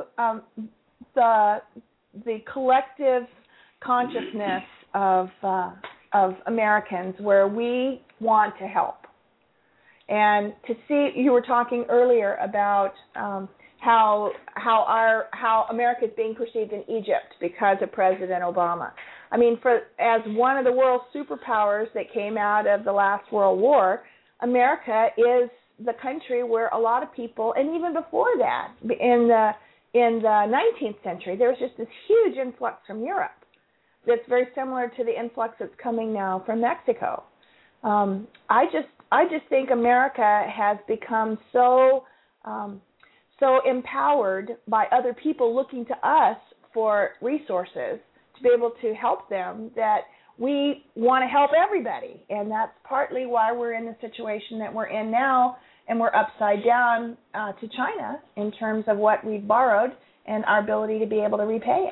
the collective consciousness of Americans, where we want to help. And to see, you were talking earlier about how America is being perceived in Egypt because of President Obama. I mean, as one of the world's superpowers that came out of the last World War, America is the country where a lot of people, and even before that, in the 19th century, there was just this huge influx from Europe that's very similar to the influx that's coming now from Mexico. I just think America has become so empowered by other people looking to us for resources to be able to help them that we want to help everybody. And that's partly why we're in the situation that we're in now, and we're upside down to China in terms of what we've borrowed and our ability to be able to repay it.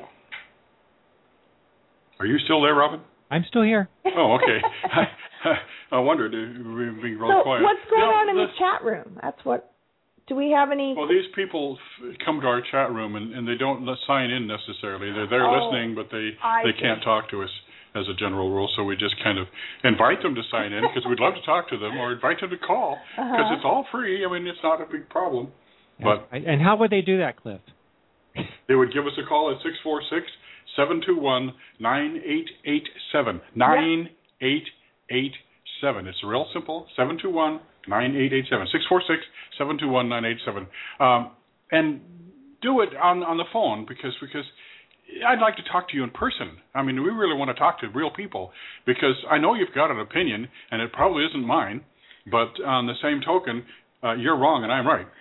Are you still there, Robin? I'm still here. Oh, okay. I wondered. We've been real quiet. What's going on in the chat room? Do we have any? Well, these people come to our chat room and they don't sign in necessarily. They're listening, but they can't talk to us as a general rule. So we just kind of invite them to sign in because we'd love to talk to them, or invite them to call because it's all free. I mean, it's not a big problem. But and how would they do that, Cliff? They would give us a call at 646-721-9887. 9887. It's real simple. 721-9887. 646-721-9887. And do it on the phone because I'd like to talk to you in person. I mean, we really want to talk to real people because I know you've got an opinion, and it probably isn't mine, but on the same token, you're wrong and I'm right.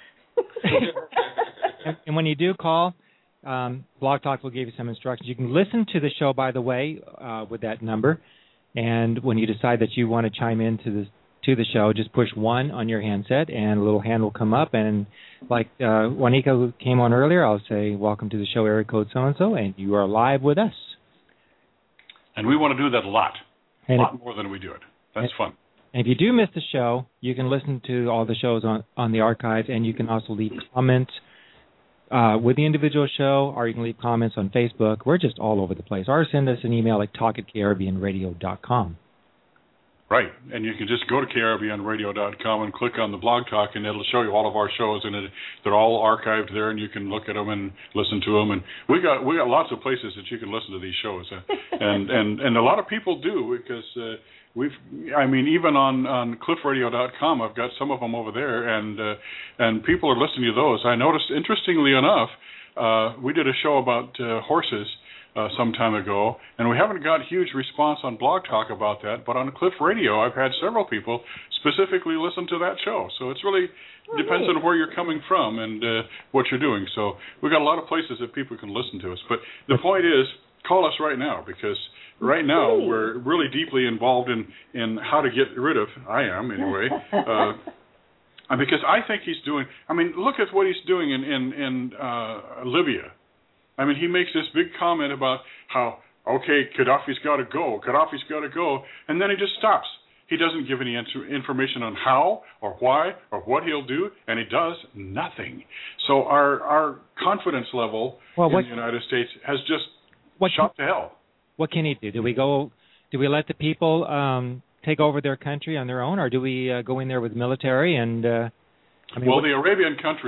And when you do call, Blog Talk will give you some instructions. You can listen to the show, by the way, with that number. And when you decide that you want to chime into the show, just push 1 on your handset, and a little hand will come up. And like Juanica, who came on earlier, I'll say, welcome to the show, area code so-and-so, and you are live with us. And we want to do that a lot more than we do it. That's fun. And if you do miss the show, you can listen to all the shows on the archive, and you can also leave comments with the individual show, or you can leave comments on Facebook. We're just all over the place. Or send us an email at talk@krvnradio.com. Right, and you can just go to krvnradio.com and click on the Blog Talk, and it'll show you all of our shows, and they're all archived there, and you can look at them and listen to them. And we got lots of places that you can listen to these shows, and a lot of people do because even on cliffradio.com, I've got some of them over there, and people are listening to those. I noticed, interestingly enough, we did a show about horses some time ago, and we haven't got huge response on Blog Talk about that, but on Cliff Radio, I've had several people specifically listen to that show. So it's really depends on where you're coming from and what you're doing. So we've got a lot of places that people can listen to us. But the point is, call us right now, because right now we're really deeply involved in how to get rid of, I am anyway, because I think he's doing, look at what he's doing in Libya. He makes this big comment about how, okay, Gaddafi's got to go, and then he just stops. He doesn't give any information on how or why or what he'll do, and he does nothing. So our confidence level in the United States has just shot to hell. What can he do? Do we let the people take over their country on their own, or do we go in there with military and... the Arabian countries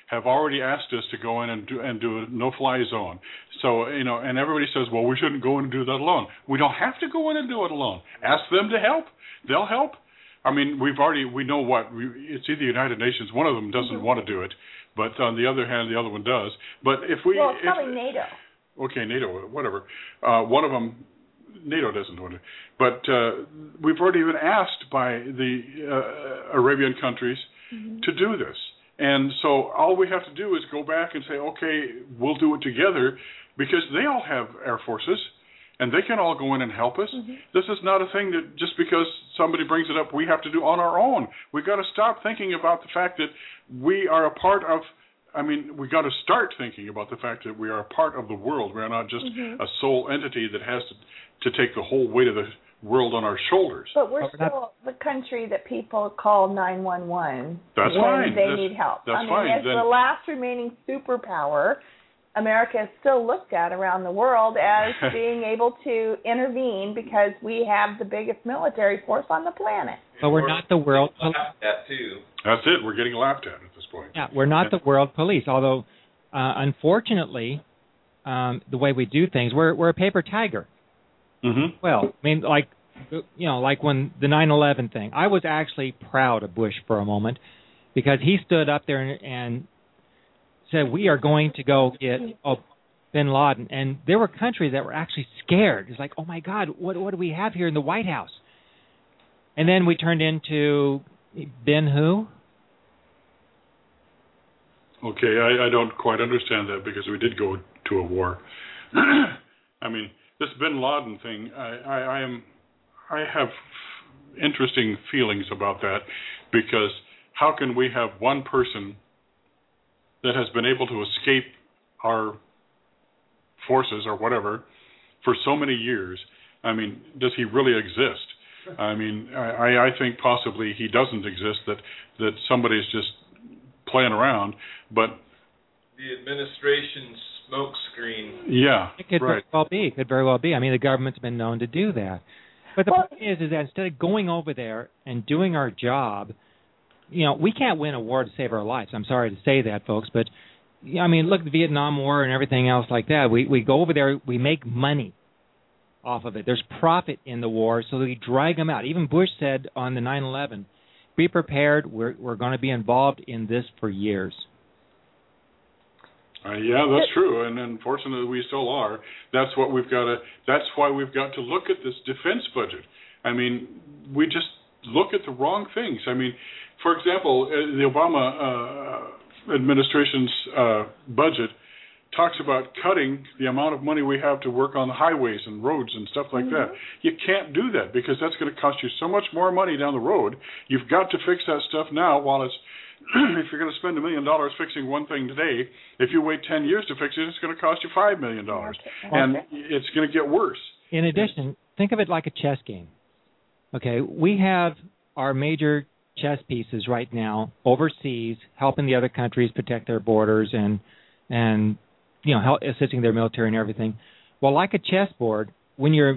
have already asked us to go in and do a no-fly zone. So, and everybody says, well, we shouldn't go in and do that alone. We don't have to go in and do it alone. Ask them to help. They'll help. I mean, we know what. It's either the United Nations. One of them doesn't want to do it, but on the other hand, the other one does. But if we... Well, it's probably NATO. Okay, NATO, whatever. One of them, NATO doesn't want to. But we've already been asked by the Arabian countries to do this. And so all we have to do is go back and say, okay, we'll do it together, because they all have air forces, and they can all go in and help us. This is not a thing that just because somebody brings it up, we have to do on our own. We've got to stop thinking about the fact that we are a part of, we've got to start thinking about the fact that we are a part of the world. We are not just a sole entity that has to take the whole weight of the world on our shoulders. But we're still the country that people call 911 That's when fine. they need help. That's fine. As the last remaining superpower, America is still looked at around the world as being able to intervene because we have the biggest military force on the planet. But we're not the world police. That too. That's it. We're getting laughed at this point. Yeah, we're not the world police. Although, unfortunately, the way we do things, we're a paper tiger. Well, like when the 9/11 thing, I was actually proud of Bush for a moment because he stood up there and said, we are going to go get bin Laden. And there were countries that were actually scared. It's like, oh, my God, what do we have here in the White House? And then we turned into bin who? Okay, I don't quite understand that because we did go to a war. This bin Laden thing, I have interesting feelings about that because how can we have one person that has been able to escape our forces or whatever for so many years? Does he really exist? I think possibly he doesn't exist, that somebody's just playing around, but... The administration's smokescreen. Yeah, it could very well be. It could very well be. The government's been known to do that. But the point is that instead of going over there and doing our job, we can't win a war to save our lives. I'm sorry to say that, folks, but look at the Vietnam War and everything else like that. We go over there, we make money off of it. There's profit in the war, so we drag them out. Even Bush said on the 9/11, be prepared. We're going to be involved in this for years. Yeah, that's true, and unfortunately we still are. That's why we've got to look at this defense budget. We just look at the wrong things. For example, the Obama administration's budget talks about cutting the amount of money we have to work on the highways and roads and stuff like that. You can't do that because that's going to cost you so much more money down the road. You've got to fix that stuff now while it's if you're going to spend $1 million fixing one thing today, if you wait 10 years to fix it, it's going to cost you $5 million. And it's going to get worse. In addition, think of it like a chess game. Okay, we have our major chess pieces right now overseas, helping the other countries protect their borders and assisting their military and everything. Well, like a chessboard, when your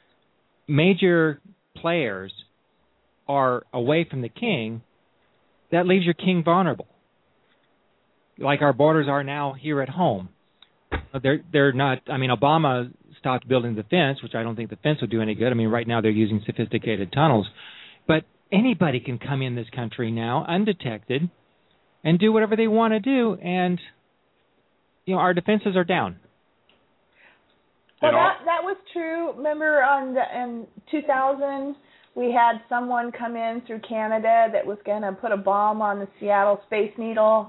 major players are away from the king, that leaves your king vulnerable. Like our borders are now here at home. They're not. Obama stopped building the fence, which I don't think the fence would do any good. Right now they're using sophisticated tunnels, but anybody can come in this country now undetected and do whatever they want to do, and our defenses are down. Well, that was true. Remember in 2000. We had someone come in through Canada that was going to put a bomb on the Seattle Space Needle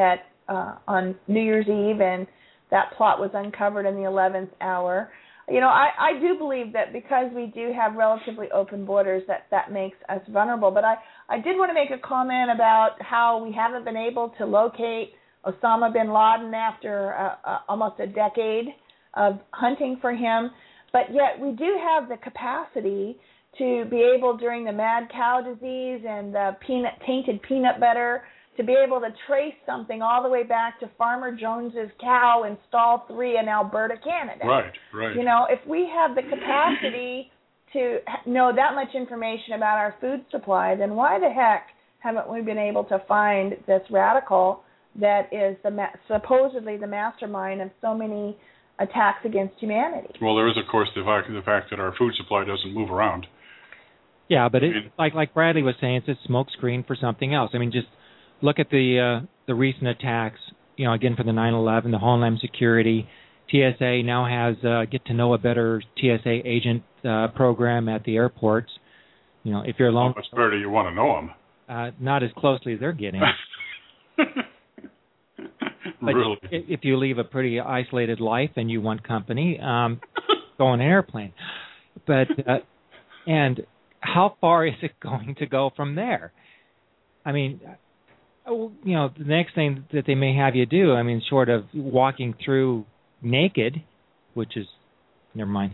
on New Year's Eve, and that plot was uncovered in the 11th hour. I do believe that because we do have relatively open borders, that makes us vulnerable. But I did want to make a comment about how we haven't been able to locate Osama bin Laden after almost a decade of hunting for him. But yet we do have the capacity to be able, during the mad cow disease and the tainted peanut butter, to be able to trace something all the way back to Farmer Jones's cow in stall 3 in Alberta, Canada. Right. If we have the capacity to know that much information about our food supply, then why the heck haven't we been able to find this radical that is supposedly the mastermind of so many attacks against humanity. Well, there is, of course, the fact that our food supply doesn't move around. Yeah, but like Bradley was saying, it's a smokescreen for something else. I mean, just look at the recent attacks. Again for the 9/11, the Homeland Security, TSA now has get to know a better TSA agent program at the airports. If you're alone, how much better do you want to know them? Not as closely as they're getting. But really? If you leave a pretty isolated life and you want company, go on an airplane. But and how far is it going to go from there? I mean, the next thing that they may have you do, I mean, short of walking through naked, which is, never mind.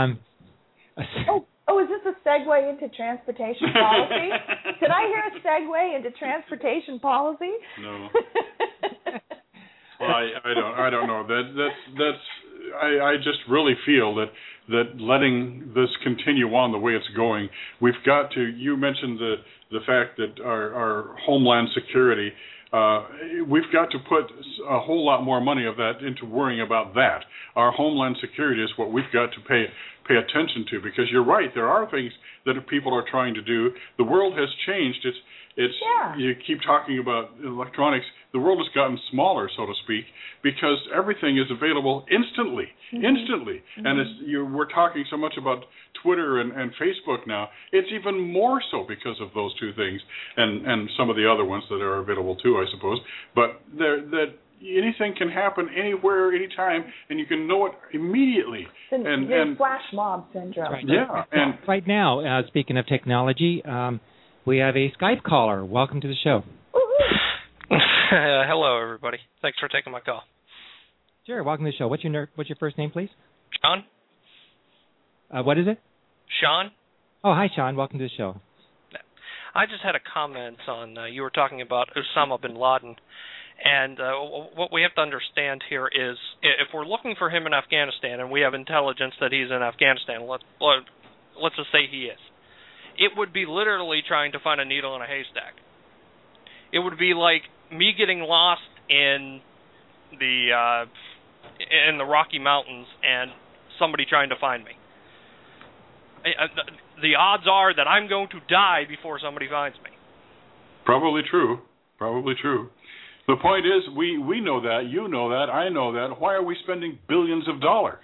Is this a segue into transportation policy? Did I hear a segue into transportation policy? No. Well, I don't know. I just really feel that letting this continue on the way it's going, we've got to. You mentioned the fact that our Homeland Security, we've got to put a whole lot more money of that into worrying about that. Our Homeland Security is what we've got to pay attention to, because you're right. There are things that people are trying to do. The world has changed. You keep talking about electronics. The world has gotten smaller, so to speak, because everything is available instantly. Mm-hmm. And we're talking so much about Twitter and Facebook now. It's even more so because of those two things, and some of the other ones that are available too, I suppose. But that anything can happen anywhere, anytime, and you can know it immediately. And flash mob syndrome. Right. Yeah. And right now, speaking of technology, we have a Skype caller. Welcome to the show. Hello, everybody. Thanks for taking my call. Sure. Welcome to the show. What's your first name, please? Sean. What is it? Sean. Oh, hi, Sean. Welcome to the show. I just had a comment on you were talking about Osama bin Laden, and what we have to understand here is if we're looking for him in Afghanistan and we have intelligence that he's in Afghanistan, let's just say he is, it would be literally trying to find a needle in a haystack. It would be like me getting lost in the Rocky Mountains and somebody trying to find me. The odds are that I'm going to die before somebody finds me. Probably true. The point is, we know that, you know that, I know that. Why are we spending billions of dollars?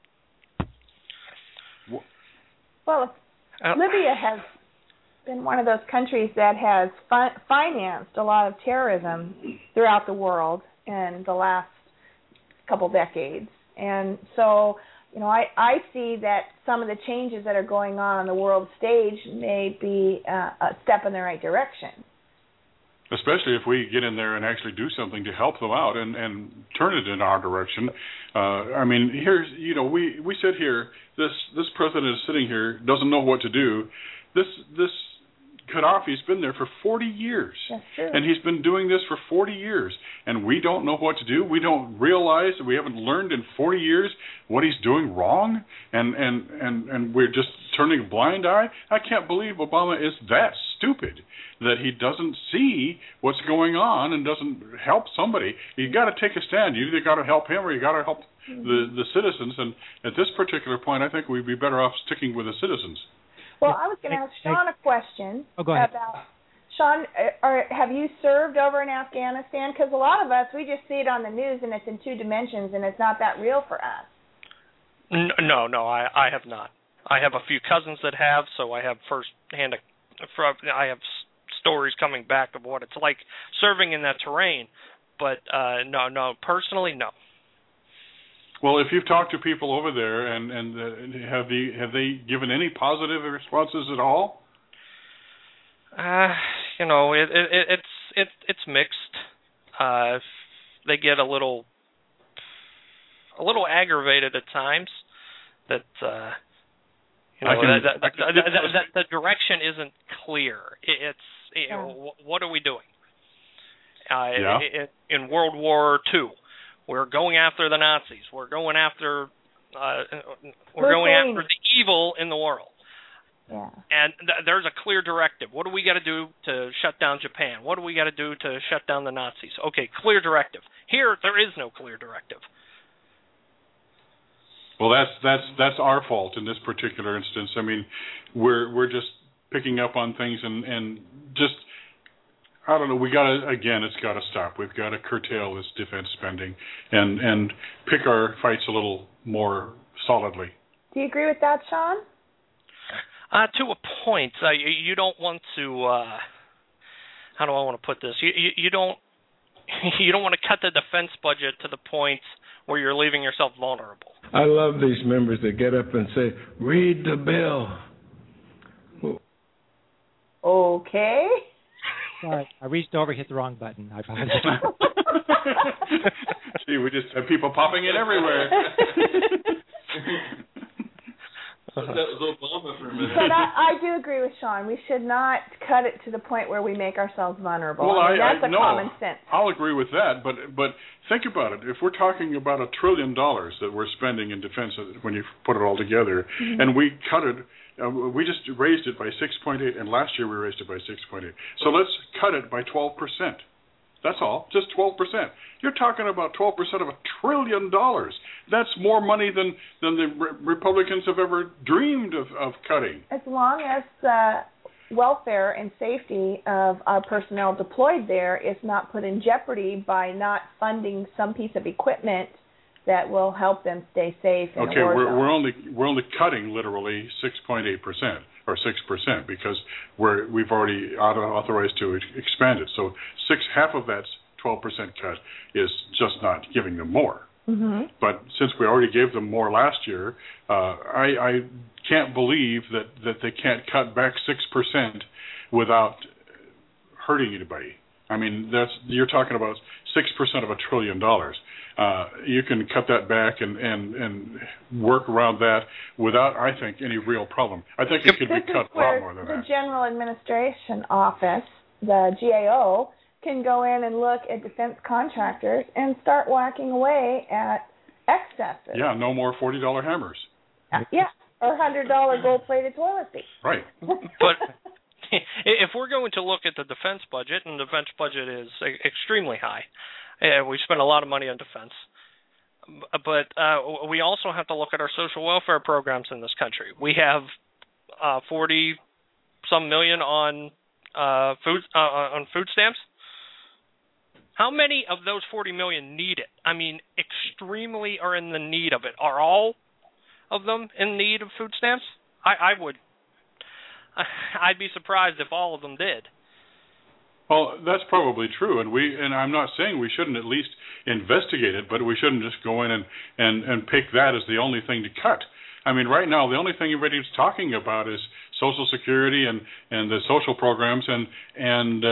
Well, Libya has been one of those countries that has financed a lot of terrorism throughout the world in the last couple decades. And so, I see that some of the changes that are going on the world stage may be a step in the right direction. Especially if we get in there and actually do something to help them out and turn it in our direction. I mean, here's, we sit here, this president is sitting here, doesn't know what to do. This Gaddafi's been there for 40 years. That's true. And he's been doing this for 40 years. And we don't know what to do. We don't realize that we haven't learned in 40 years what he's doing wrong. And we're just turning a blind eye. I can't believe Obama is that stupid that he doesn't see what's going on and doesn't help somebody. You've got to take a stand. You either got to help him or you got to help the citizens. And at this particular point, I think we'd be better off sticking with the citizens. Well, I was going to ask Sean a question about, Sean, have you served over in Afghanistan? Because a lot of us, we just see it on the news and it's in two dimensions and it's not that real for us. No, I have not. I have a few cousins that have, so I have firsthand, I have stories coming back of what it's like serving in that terrain. But no, personally, no. Well, if you've talked to people over there, and have they given any positive responses at all? It's mixed. They get a little aggravated at times. That the direction isn't clear. What are we doing? In World War II. We're going after the Nazis. We're going after the evil in the world. Yeah. And there's a clear directive. What do we got to do to shut down Japan? What do we got to do to shut down the Nazis? Okay, clear directive. Here, there is no clear directive. Well, that's our fault in this particular instance. I mean, we're just picking up on things and just, I don't know. It's got to stop. We've got to curtail this defense spending and pick our fights a little more solidly. Do you agree with that, Sean? To a point. You don't want to. How do I want to put this? You don't. You don't want to cut the defense budget to the point where you're leaving yourself vulnerable. I love these members that get up and say, "Read the bill." Okay. Sorry, I reached over, hit the wrong button. I apologize. Gee, we just have people popping in everywhere. That was Obama for a minute. But I do agree with Sean. We should not cut it to the point where we make ourselves vulnerable. Well, that's common sense. I'll agree with that, but think about it. If we're talking about $1 trillion that we're spending in defense when you put it all together, and we cut it, we just raised it by 6.8, and last year we raised it by 6.8. So let's cut it by 12%. That's all, just 12%. You're talking about 12% of $1 trillion. That's more money than the Republicans have ever dreamed of cutting. As long as the welfare and safety of our personnel deployed there is not put in jeopardy by not funding some piece of equipment that will help them stay safe. Okay, we're only cutting literally 6.8%. Or 6%, because we've already authorized to expand it. So half of that 12% cut is just not giving them more. Mm-hmm. But since we already gave them more last year, I can't believe that they can't cut back 6% without hurting anybody. I mean, you're talking about 6% of $1 trillion. You can cut that back and work around that without, I think, any real problem. I think it could be cut a lot more than that. The General Administration Office, the GAO, can go in and look at defense contractors and start whacking away at excesses. Yeah, no more $40 hammers. Yeah, or $100 gold-plated toilet seats. Right. But if we're going to look at the defense budget, and the defense budget is extremely high, we spend a lot of money on defense, but we also have to look at our social welfare programs in this country. We have 40-some million on food stamps. How many of those 40 million need it? I mean, extremely are in the need of it. Are all of them in need of food stamps? I'd be surprised if all of them did. Well, that's probably true, and I'm not saying we shouldn't at least investigate it, but we shouldn't just go in and pick that as the only thing to cut. I mean, right now the only thing everybody's talking about is Social Security and the social programs and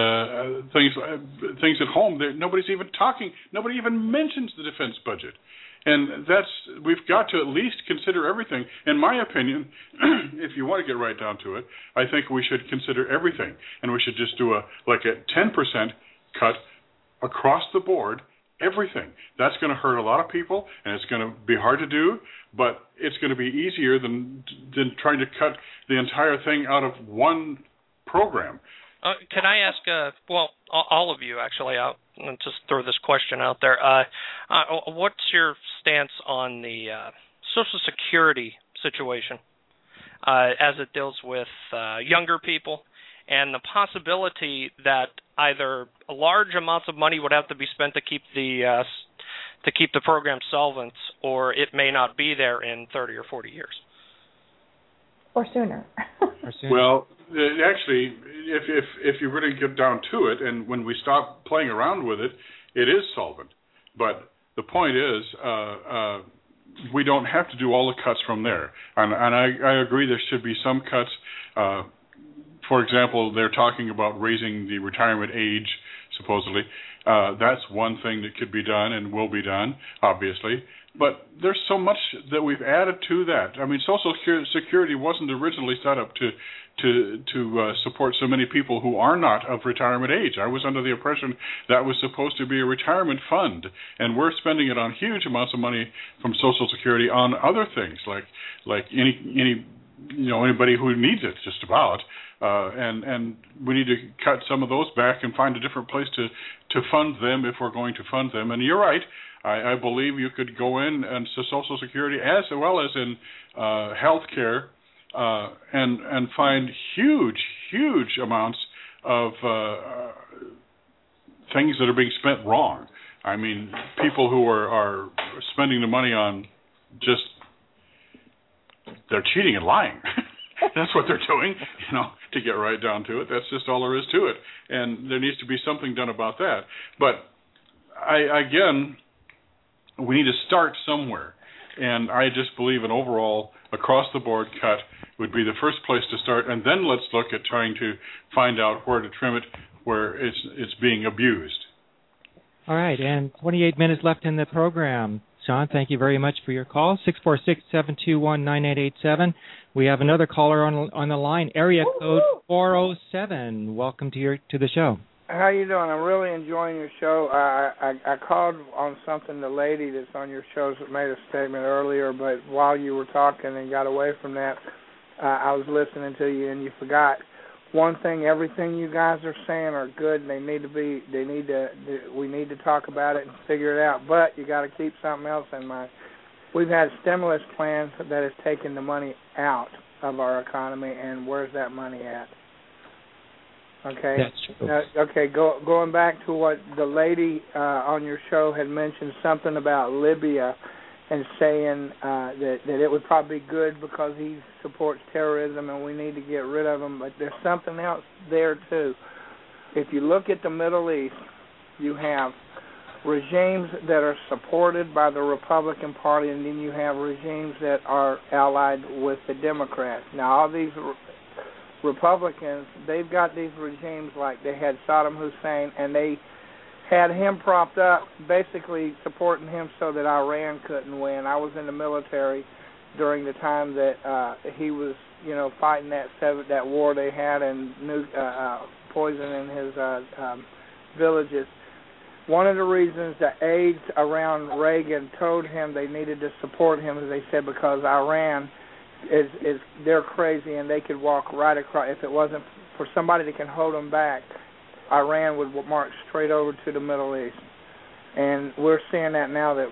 things at home. Nobody's even talking. Nobody even mentions the defense budget. And we've got to at least consider everything. In my opinion, if you want to get right down to it, I think we should consider everything. And we should just do a 10% cut across the board, everything. That's going to hurt a lot of people, and it's going to be hard to do, but it's going to be easier than trying to cut the entire thing out of one program. Can I ask, all of you, actually, I'll just throw this question out there. What's your stance on the Social Security situation as it deals with younger people and the possibility that either large amounts of money would have to be spent to keep the program solvent, or it may not be there in 30 or 40 years? Or sooner. Well, actually, if you really get down to it, and when we stop playing around with it, it is solvent. But the point is, we don't have to do all the cuts from there. And I agree there should be some cuts. For example, they're talking about raising the retirement age, supposedly. That's one thing that could be done and will be done, obviously. But there's so much that we've added to that. I mean, Social Security wasn't originally set up to support so many people who are not of retirement age. I was under the impression that was supposed to be a retirement fund, and we're spending it on huge amounts of money from Social Security on other things like any anybody who needs it, just about. And we need to cut some of those back and find a different place to fund them if we're going to fund them. And you're right. I believe you could go in and to Social Security as well as in health care and find huge amounts of things that are being spent wrong. I mean, people who are spending the money on just, they're cheating and lying. That's what they're doing, to get right down to it. That's just all there is to it. And there needs to be something done about that. But, again, we need to start somewhere. And I just believe an overall, across-the-board cut would be the first place to start. And then let's look at trying to find out where to trim it where it's being abused. All right, and 28 minutes left in the program. Sean, thank you very much for your call. 646-721-9887. We have another caller on the line, area code 407. Welcome to the show. How you doing? I'm really enjoying your show. I called on something the lady that's on your show made a statement earlier, but while you were talking and got away from that, I was listening to you and you forgot one thing. Everything you guys are saying are good, and we need to talk about it and figure it out. But you got to keep something else in mind. We've had stimulus plans that has taken the money out of our economy, and where's that money at? Okay. That's true. Okay. Going back to what the lady on your show had mentioned, something about Libya, and saying that it would probably be good because he supports terrorism and we need to get rid of him. But there's something else there, too. If you look at the Middle East, you have regimes that are supported by the Republican Party, and then you have regimes that are allied with the Democrats. Now, all these Republicans, they've got these regimes like they had Saddam Hussein, and they had him propped up, basically supporting him so that Iran couldn't win. I was in the military during the time that he was, fighting that war they had and poisoning his villages. One of the reasons the aides around Reagan told him they needed to support him is they said because Iran they're crazy and they could walk right across. If it wasn't for somebody that can hold them back, Iran would march straight over to the Middle East. And we're seeing that now that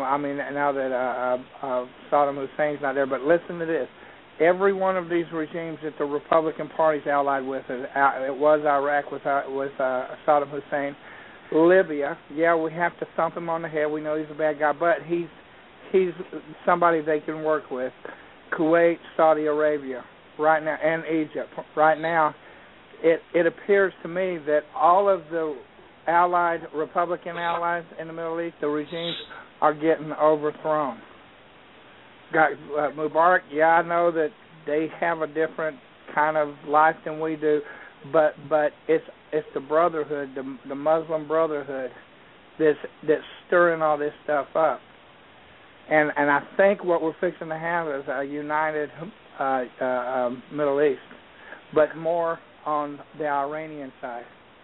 Saddam Hussein's not there. But listen to this. Every one of these regimes that the Republican Party's allied with, it was Iraq with Saddam Hussein. Libya, we have to thump him on the head. We know he's a bad guy, but he's somebody they can work with. Kuwait, Saudi Arabia, right now, and Egypt. Right now, it appears to me that all of the Republican allies in the Middle East, the regimes, are getting overthrown. Got Mubarak, I know that they have a different kind of life than we do, but it's the Brotherhood, the Muslim Brotherhood, that's stirring all this stuff up. And I think what we're fixing to have is a united Middle East, but more on the Iranian side.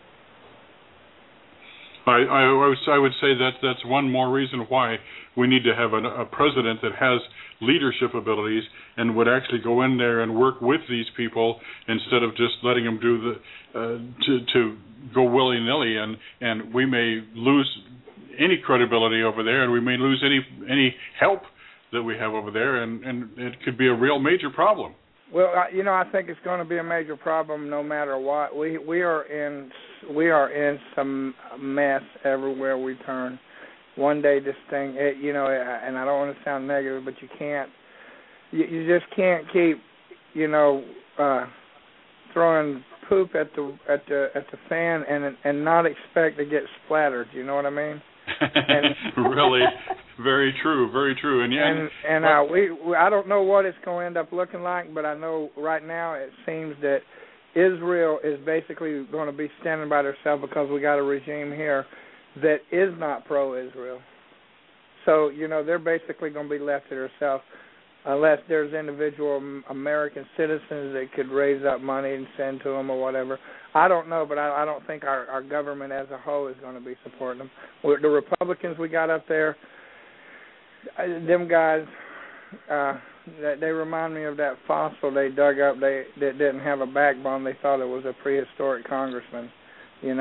I would say that's one more reason why we need to have a president that has leadership abilities and would actually go in there and work with these people instead of just letting them do to go willy-nilly, and we may lose any credibility over there, and we may lose any help that we have over there, and it could be a real major problem. Well, I think it's going to be a major problem no matter what. We are in some mess everywhere we turn. One day this thing, and I don't want to sound negative, but you just can't keep, throwing poop at the fan and not expect to get splattered. You know what I mean? Really, very true, very true. And I don't know what it's going to end up looking like, but I know right now it seems that Israel is basically going to be standing by herself because we got a regime here that is not pro-Israel. So, they're basically going to be left to themselves unless there's individual American citizens that could raise up money and send to them or whatever. I don't know, but I don't think our government as a whole is going to be supporting them. The Republicans we got up there, them guys, they remind me of that fossil they dug up. That didn't have a backbone. They thought it was a prehistoric congressman. You know.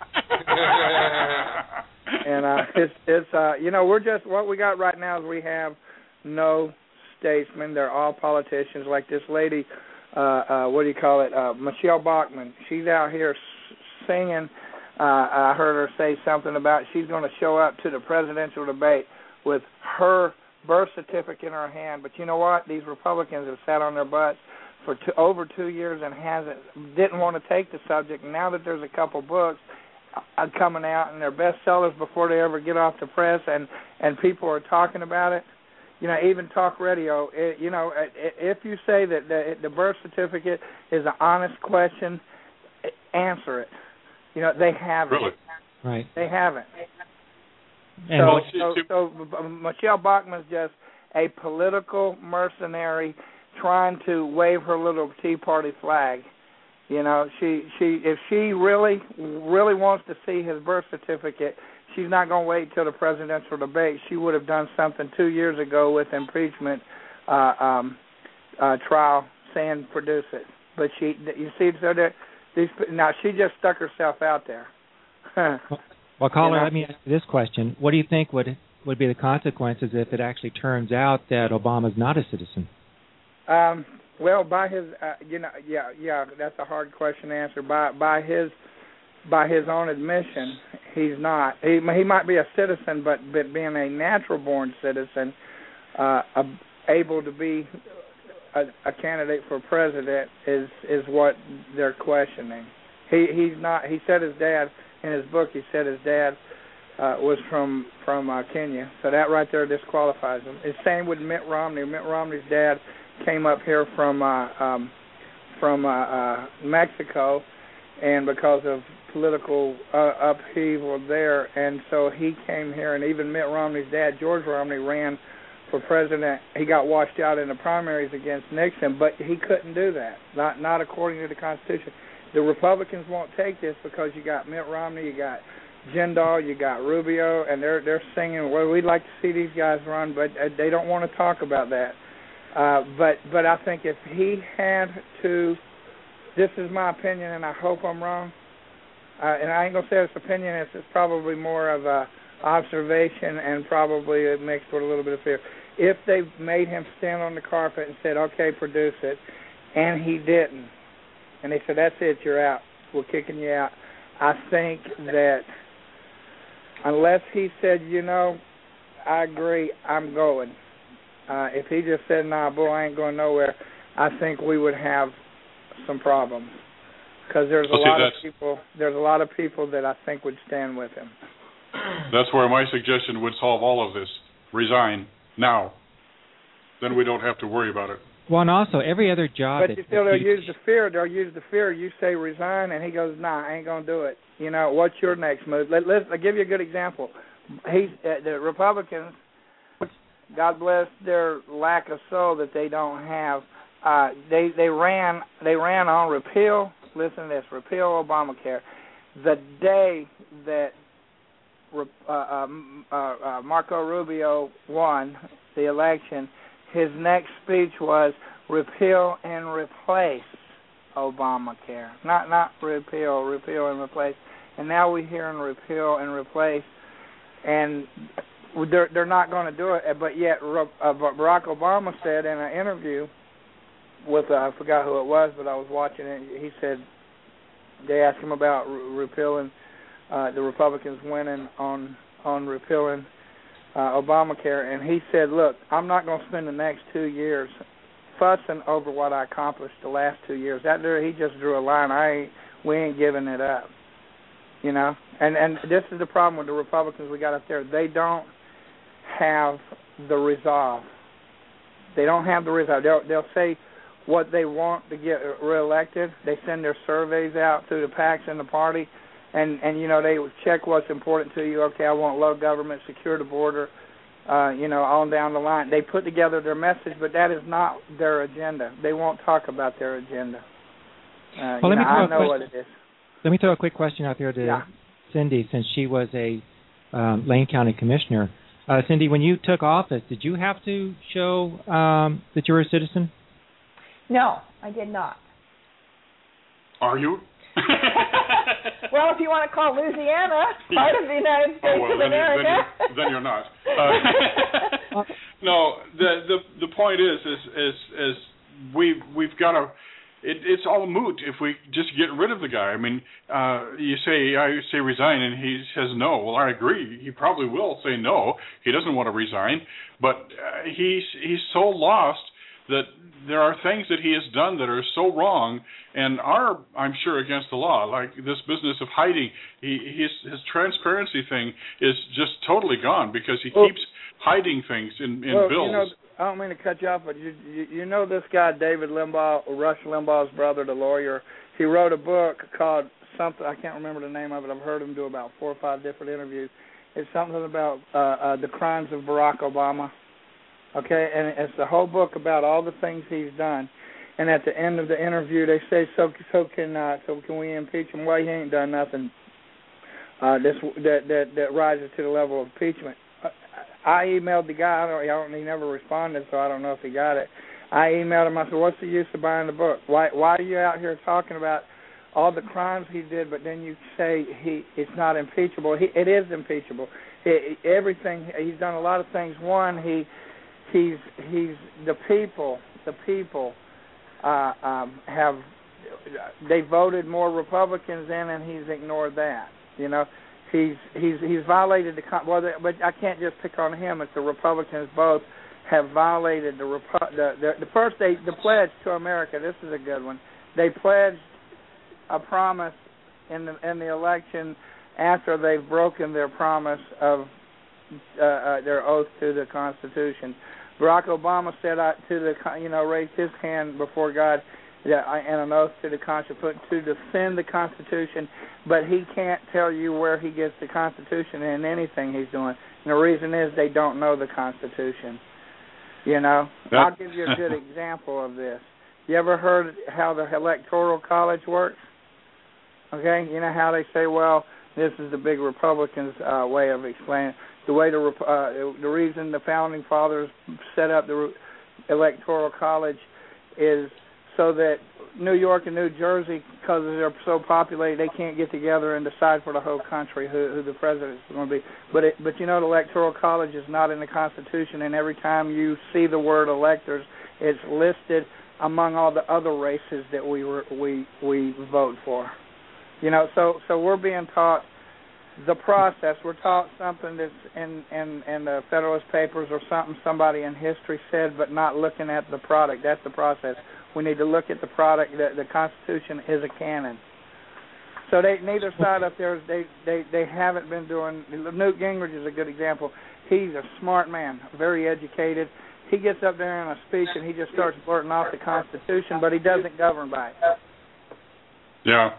And it's we're just, what we got right now is we have no statesmen. They're all politicians. Like this lady, Michelle Bachmann. She's out here singing. I heard her say something about she's going to show up to the presidential debate with her birth certificate in her hand. But you know what? These Republicans have sat on their butts for over 2 years and didn't want to take the subject. Now that there's a couple books coming out and they're bestsellers before they ever get off the press, and people are talking about it. You know, even talk radio. If you say that the birth certificate is an honest question, answer it. You know, they haven't. Really? Right. They haven't. And so Michelle Bachmann's just a political mercenary trying to wave her little Tea Party flag. You know, if she really wants to see his birth certificate, she's not going to wait till the presidential debate. She would have done something 2 years ago with impeachment trial, saying produce it. But she just stuck herself out there. Well, caller, let me ask you this question: what do you think would be the consequences if it actually turns out that Obama's not a citizen? Well, by his, that's a hard question to answer. By his own admission, he's not. He might be a citizen, but being a natural-born citizen, able to be a candidate for president is what they're questioning. He's not. He said his dad in his book. He said his dad was from Kenya, so that right there disqualifies him. It's same with Mitt Romney. Mitt Romney's dad came up here from Mexico, and because of political upheaval there, and so he came here. And even Mitt Romney's dad, George Romney, ran for president. He got washed out in the primaries against Nixon, but he couldn't do that. Not according to the Constitution. The Republicans won't take this because you got Mitt Romney, you got Jindal, you got Rubio, and they're singing, well, we'd like to see these guys run, but they don't want to talk about that. But I think if he had to, this is my opinion, and I hope I'm wrong, and I ain't going to say it's opinion, it's probably more of a observation and probably mixed with a little bit of fear. If they made him stand on the carpet and said, okay, produce it, and he didn't, and they said, that's it, you're out, we're kicking you out, I think that unless he said, I agree, I'm going, if he just said, nah, boy, I ain't going nowhere, I think we would have some problems. Because there's a lot of people that I think would stand with him. That's where my suggestion would solve all of this. Resign now. Then we don't have to worry about it. Well, and also every other job. But they'll use the fear. They'll use the fear. You say resign, and he goes, nah, I ain't gonna do it. What's your next move? I'll give you a good example. The Republicans, God bless their lack of soul that they don't have. They ran on repeal. Listen to this: repeal Obamacare. The day that Marco Rubio won the election, his next speech was repeal and replace Obamacare. Not repeal and replace. And now we're hearing repeal and replace, and they're not going to do it. But yet Barack Obama said in an interview with I forgot who it was, but I was watching it. He said they asked him about repealing the Republicans winning on repealing Obamacare, and he said, "Look, I'm not going to spend the next 2 years fussing over what I accomplished the last 2 years. That there, he just drew a line. We ain't giving it up, And this is the problem with the Republicans we got up there. They don't have the resolve. They don't have the resolve. They'll say what they want to get reelected. They send their surveys out through the PACs and the party, and they check what's important to you. Okay, I want low government, secure the border, on down the line. They put together their message, but that is not their agenda. They won't talk about their agenda. I know what it is. Let me throw a quick question out there to Cindy, since she was a Lane County commissioner. Cindy, when you took office, did you have to show that you were a citizen? No, I did not. Are you? Well, if you want to call Louisiana part of the United States of America, then you're not. No, the point is we've got to. It's all moot if we just get rid of the guy. I mean, I say resign, and he says no. Well, I agree. He probably will say no. He doesn't want to resign, but he's so lost that there are things that he has done that are so wrong and are, I'm sure, against the law. Like this business of hiding, his transparency thing is just totally gone because he keeps hiding things in bills. You know, I don't mean to cut you off, but you know this guy, David Limbaugh, Rush Limbaugh's brother, the lawyer. He wrote a book called something, I can't remember the name of it. I've heard him do about 4 or 5 different interviews. It's something about the crimes of Barack Obama. Okay, and it's the whole book about all the things he's done. And at the end of the interview, they say, so can we impeach him? Well, he ain't done nothing that rises to the level of impeachment. I emailed the guy. He never responded, so I don't know if he got it. I emailed him. I said, what's the use of buying the book? Why are you out here talking about all the crimes he did, but then you say it's not impeachable? It is impeachable. Everything he's done, a lot of things. One, he's the people have they voted more Republicans in, and he's ignored that. You know, he's violated but I can't just pick on him. It's the Republicans both have violated the pledge to America. This is a good one. They pledged a promise in the election after they've broken their promise of their oath to the Constitution. Barack Obama said raised his hand before God and an oath to the Constitution to defend the Constitution, but he can't tell you where he gets the Constitution in anything he's doing. And the reason is they don't know the Constitution. You know, I'll give you a good example of this. You ever heard how the Electoral College works? Okay, you know how they say, well, this is the big Republicans' way of explaining it. The reason the Founding Fathers set up the Electoral College is so that New York and New Jersey, because they're so populated, they can't get together and decide for the whole country who the president is going to be. But you know, the Electoral College is not in the Constitution, and every time you see the word electors, it's listed among all the other races that we vote for. You know, so we're being taught the process. We're taught something that's in the Federalist Papers or something somebody in history said, but not looking at the product. That's the process. We need to look at the product. The Constitution is a canon. So neither side up there, they haven't been doing. Newt Gingrich is a good example. He's a smart man, very educated. He gets up there in a speech and he just starts blurting off the Constitution, but he doesn't govern by it. Yeah.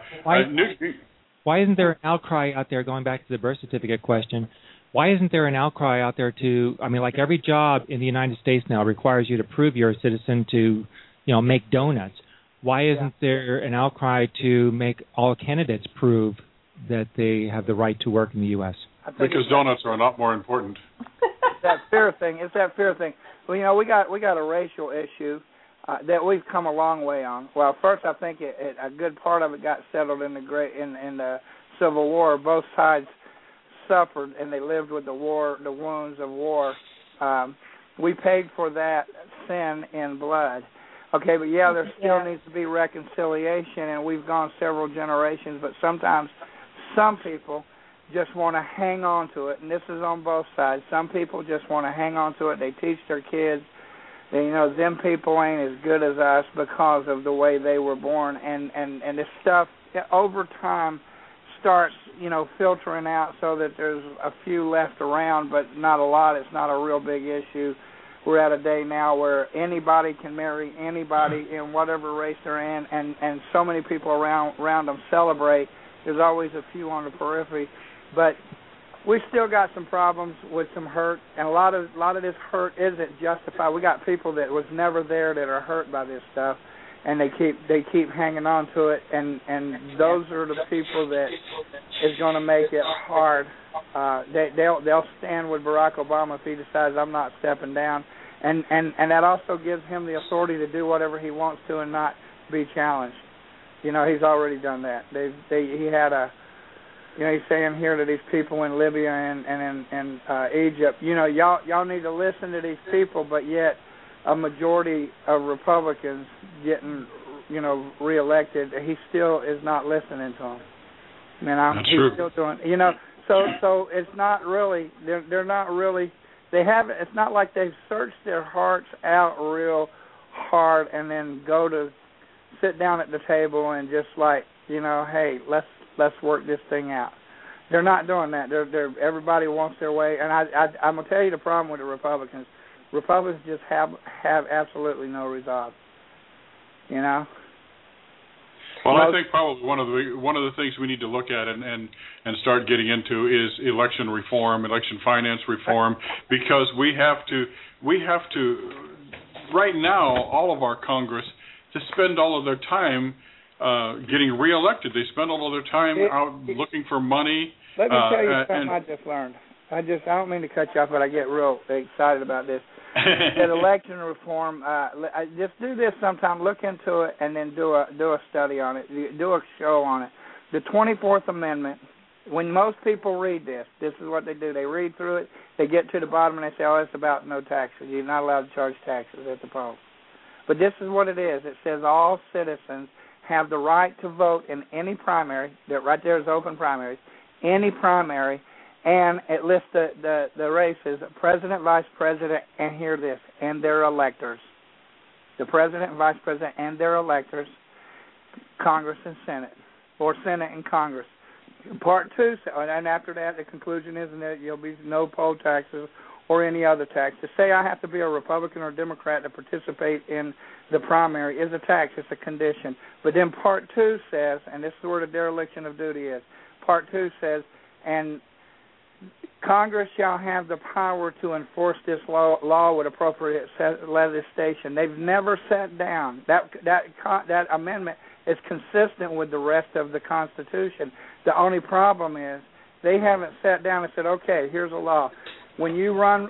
Why isn't there an outcry out there, going back to the birth certificate question, why isn't there an outcry out there like every job in the United States now requires you to prove you're a citizen to, make donuts. Why isn't there an outcry to make all candidates prove that they have the right to work in the U.S.? Because donuts are a lot more important. It's that fear thing. Well, we got a racial issue that we've come a long way on. Well, first I think a good part of it got settled in the Civil War. Both sides suffered and they lived with the wounds of war. We paid for that sin in blood. Okay, but there still needs to be reconciliation, and we've gone several generations, but sometimes some people just want to hang on to it, and this is on both sides. Some people just want to hang on to it. They teach their kids, them people ain't as good as us because of the way they were born, and this stuff over time starts, filtering out so that there's a few left around, but not a lot. It's not a real big issue. We're at a day now where anybody can marry anybody in whatever race they're in, and so many people around them celebrate. There's always a few on the periphery, but we still got some problems with some hurt, and a lot of this hurt isn't justified. We got people that was never there that are hurt by this stuff, and they keep hanging on to it, and those are the people that is going to make it hard. They'll stand with Barack Obama if he decides I'm not stepping down, and that also gives him the authority to do whatever he wants to and not be challenged. He's already done that. He had a, he's saying here to these people in Libya and in Egypt, y'all need to listen to these people, but yet a majority of Republicans getting, reelected, he still is not listening to them. He's still doing, so it's not really, they're not really, it's not like they've searched their hearts out real hard and then go to sit down at the table and just like, hey, let's work this thing out. They're not doing that. They're everybody wants their way, and I'm gonna tell you the problem with the Republicans. Republicans just have absolutely no resolve. Well, I think probably one of the things we need to look at and start getting into is election reform, election finance reform, because we have to right now all of our Congress to spend all of their time getting reelected. They spend all of their time out looking for money. Let me tell you something I just learned. I don't mean to cut you off, but I get real excited about this. That election reform, just do this sometime. Look into it and then do a study on it. Do a show on it. The 24th Amendment. When most people read this is what they do. They read through it. They get to the bottom and they say, "Oh, it's about no taxes. You're not allowed to charge taxes at the polls." But this is what it is. It says all citizens have the right to vote in any primary. Right there is open primaries. Any primary. And it lists the races, president, vice president, and hear this, and their electors. The president and vice president and their electors, Congress and Senate, or Senate and Congress. Part 2, and after that, the conclusion is that there'll be no poll taxes or any other tax. To say I have to be a Republican or Democrat to participate in the primary is a tax. It's a condition. But then Part 2 says, and this is where the dereliction of duty is, Part 2 says, and Congress shall have the power to enforce this law with appropriate legislation. They've never sat down. That amendment is consistent with the rest of the Constitution. The only problem is they haven't sat down and said, "Okay, here's a law. When you run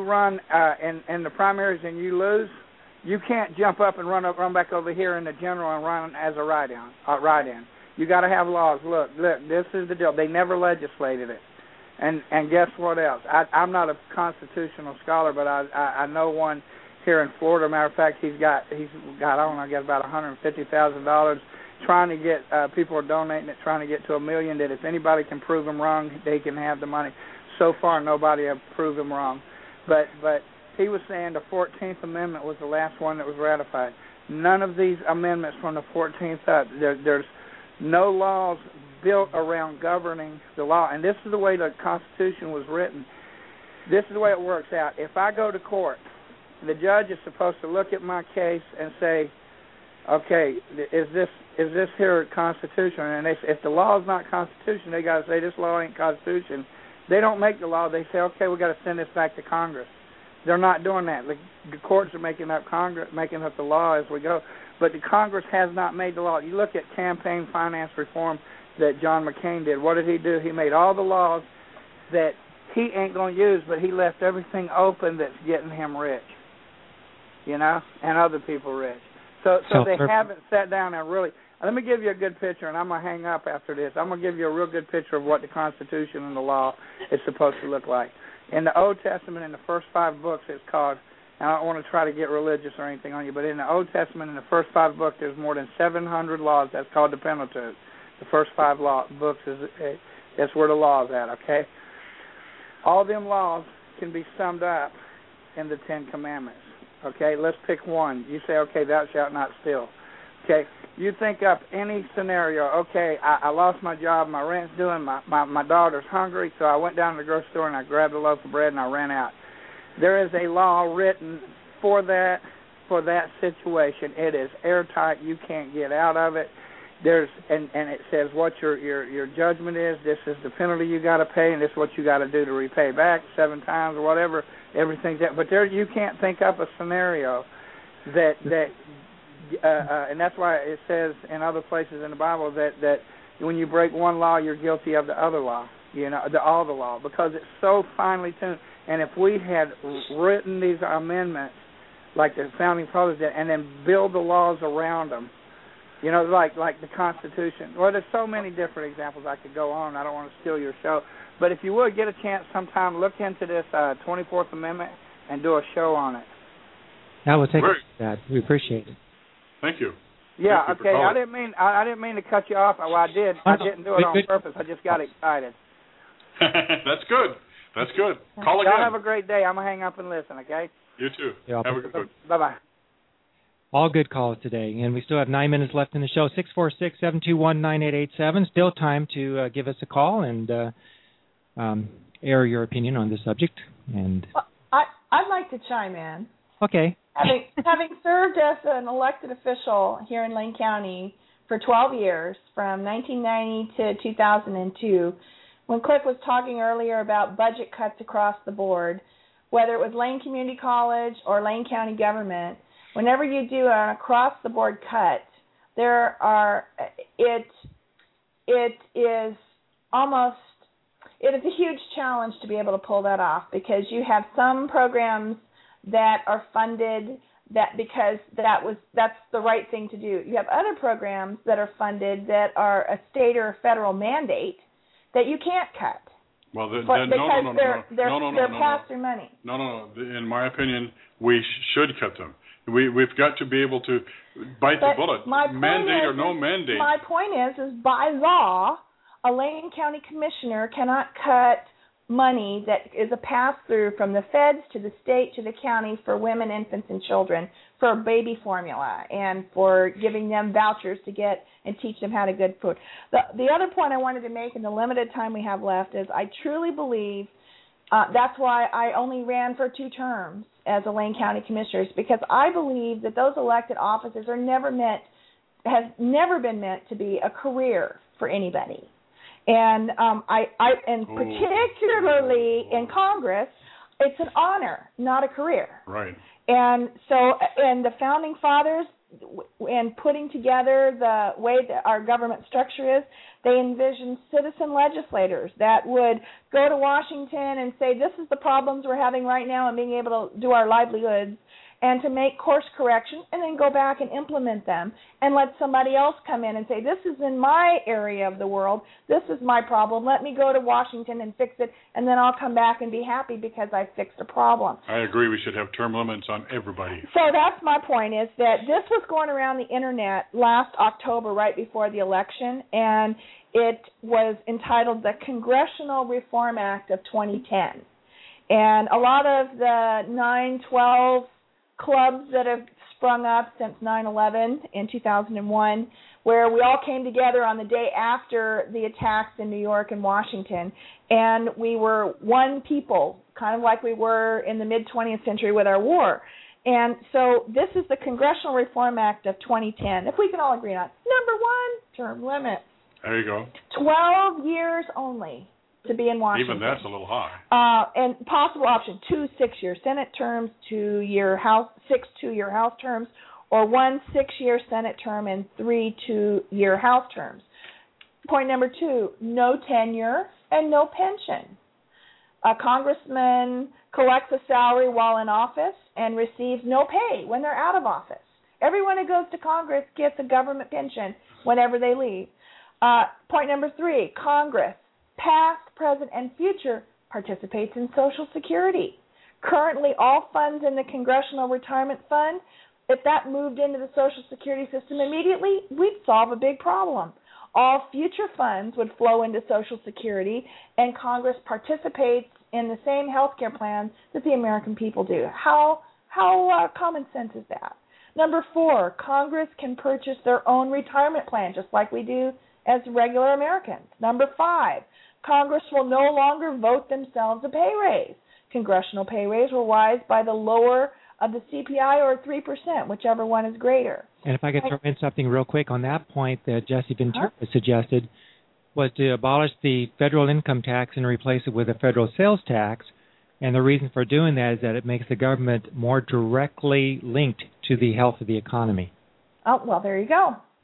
in the primaries and you lose, you can't jump up and run back over here in the general and run as a write-in. You got to have laws. Look, this is the deal. They never legislated it. And guess what else? I'm not a constitutional scholar, but I know one here in Florida. Matter of fact, he's got I don't know, I guess about $150,000 trying to get people are donating it, trying to get to $1 million. That if anybody can prove him wrong, they can have the money. So far, nobody have proved him wrong. But he was saying the 14th Amendment was the last one that was ratified. None of these amendments from the 14th up. There's no laws built around governing the law. And this is the way the Constitution was written. This is the way it works out. If I go to court, the judge is supposed to look at my case and say, okay, is this here constitutional? And if the law is not constitutional, they got to say this law ain't constitution. They don't make the law. They say, okay, we got to send this back to Congress. They're not doing that. The courts are making up the law as we go. But the Congress has not made the law. You look at campaign finance reform that John McCain did. What did he do? He made all the laws that he ain't going to use, but he left everything open that's getting him rich, and other people rich. So they haven't sat down and really. Let me give you a good picture, and I'm going to hang up after this. I'm going to give you a real good picture of what the Constitution and the law is supposed to look like. In the Old Testament, in the first 5 books, it's called, and I don't want to try to get religious or anything on you, but in the Old Testament, in the first 5 books, there's more than 700 laws. That's called the Pentateuch. The first 5 books, that's where the law is at, okay? All them laws can be summed up in the 10 Commandments, okay? Let's pick one. You say, okay, thou shalt not steal. Okay, you think up any scenario. Okay, I lost my job, my rent's due, and my daughter's hungry, so I went down to the grocery store and I grabbed a loaf of bread and I ran out. There is a law written for that situation. It is airtight. You can't get out of it. And it says what your judgment is. This is the penalty you got to pay, and this is what you got to do to repay back 7 times or whatever. Everything's that. But you can't think up a scenario that and that's why it says in other places in the Bible that when you break one law, you're guilty of the other law, all the law, because it's so finely tuned. And if we had written these amendments like the Founding Fathers did and then build the laws around them, like the Constitution. Well, there's so many different examples I could go on. I don't want to steal your show. But if you would get a chance sometime, look into this 24th Amendment and do a show on it. Now we'll take that. We appreciate it. Thank you. Yeah. Okay. I didn't mean to cut you off. Well, I did. I didn't do it on purpose. I just got excited. That's good. Call again. Y'all have a great day. I'm gonna hang up and listen. Okay. You too. Yeah, have a good one. Bye-bye. All good calls today, and we still have 9 minutes left in the show. 646-721-9887. Still time to give us a call and air your opinion on this subject. And I'd like to chime in. Okay. Having served as an elected official here in Lane County for 12 years, from 1990 to 2002, when Cliff was talking earlier about budget cuts across the board, whether it was Lane Community College or Lane County government, whenever you do an across-the-board cut, it is a huge challenge to be able to pull that off, because you have some programs that are funded because that's the right thing to do. You have other programs that are funded that are a state or a federal mandate that you can't cut. Well, they're past their money. No. In my opinion, we should cut them. We've got to be able to bite the bullet. Mandate or no mandate. My point is by law, a Lane County commissioner cannot cut money that is a pass-through from the feds to the state to the county for women, infants, and children for baby formula and for giving them vouchers to get and teach them how to good food. The other point I wanted to make in the limited time we have left is I truly believe that's why I only ran for 2 terms as a Lane County commissioner, because I believe that those elected offices has never been meant to be a career for anybody. And particularly in Congress, it's an honor, not a career. Right. And so, the Founding Fathers, in putting together the way that our government structure is, they envisioned citizen legislators that would go to Washington and say, this is the problems we're having right now and being able to do our livelihoods, and to make course correction and then go back and implement them and let somebody else come in and say, this is in my area of the world, this is my problem, let me go to Washington and fix it, and then I'll come back and be happy because I fixed a problem. I agree we should have term limits on everybody. So that's my point, is that this was going around the Internet last October right before the election, and it was entitled the Congressional Reform Act of 2010. And a lot of the 9/12 clubs that have sprung up since 9/11 in 2001, where we all came together on the day after the attacks in New York and Washington, and we were one people, kind of like we were in the mid-20th century with our war. And so this is the Congressional Reform Act of 2010, if we can all agree on it. Number 1, term limits. There you go. 12 years only to be in Washington. Even that's a little high. And possible option, 2 6-year Senate terms, 2-year House, 6 2-year House terms, or 1 6-year Senate term and 3 2-year House terms. Point number 2, no tenure and no pension. A congressman collects a salary while in office and receives no pay when they're out of office. Everyone who goes to Congress gets a government pension whenever they leave. Point number 3, Congress, past, present, and future, participates in Social Security. Currently, all funds in the Congressional Retirement Fund, if that moved into the Social Security system immediately, we'd solve a big problem. All future funds would flow into Social Security, and Congress participates in the same health care plan that the American people do. How common sense is that? Number 4, Congress can purchase their own retirement plan, just like we do as regular Americans. Number 5, Congress will no longer vote themselves a pay raise. Congressional pay raise will rise by the lower of the CPI or 3%, whichever one is greater. And if I could throw in something real quick on that point that Jesse Ventura suggested, was to abolish the federal income tax and replace it with a federal sales tax. And the reason for doing that is that it makes the government more directly linked to the health of the economy. Oh, well, there you go.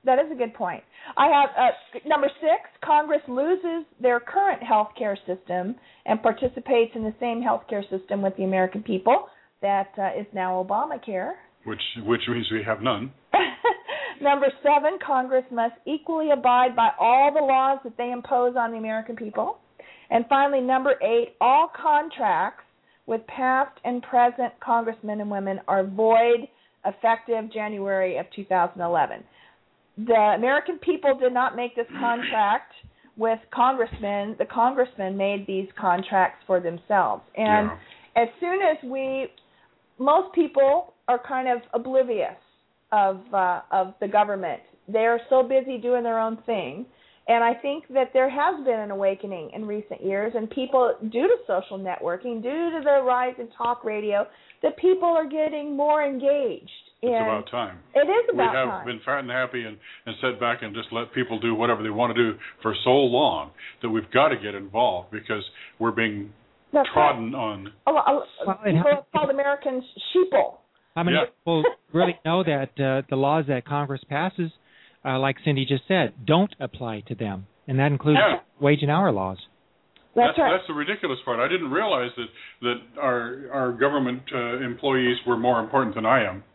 That is a good point. I have number 6, Congress loses their current health care system and participates in the same health care system with the American people that is now Obamacare. Which means we have none. Number 7, Congress must equally abide by all the laws that they impose on the American people. And finally, number 8, all contracts with past and present congressmen and women are void effective January of 2011. The American people did not make this contract with congressmen. The congressmen made these contracts for themselves. And as soon as most people are kind of oblivious of the government. They're so busy doing their own thing. And I think that there has been an awakening in recent years, and people, due to social networking, due to the rise in talk radio, that people are getting more engaged. It's about time. It is about time. We have been fat and happy and sat back and just let people do whatever they want to do for so long that we've got to get involved because we're being trodden on. People have called Americans sheeple. How many people really know that the laws that Congress passes, like Cindy just said, don't apply to them? And that includes wage and hour laws. That's right. That's the ridiculous part. I didn't realize that our government employees were more important than I am.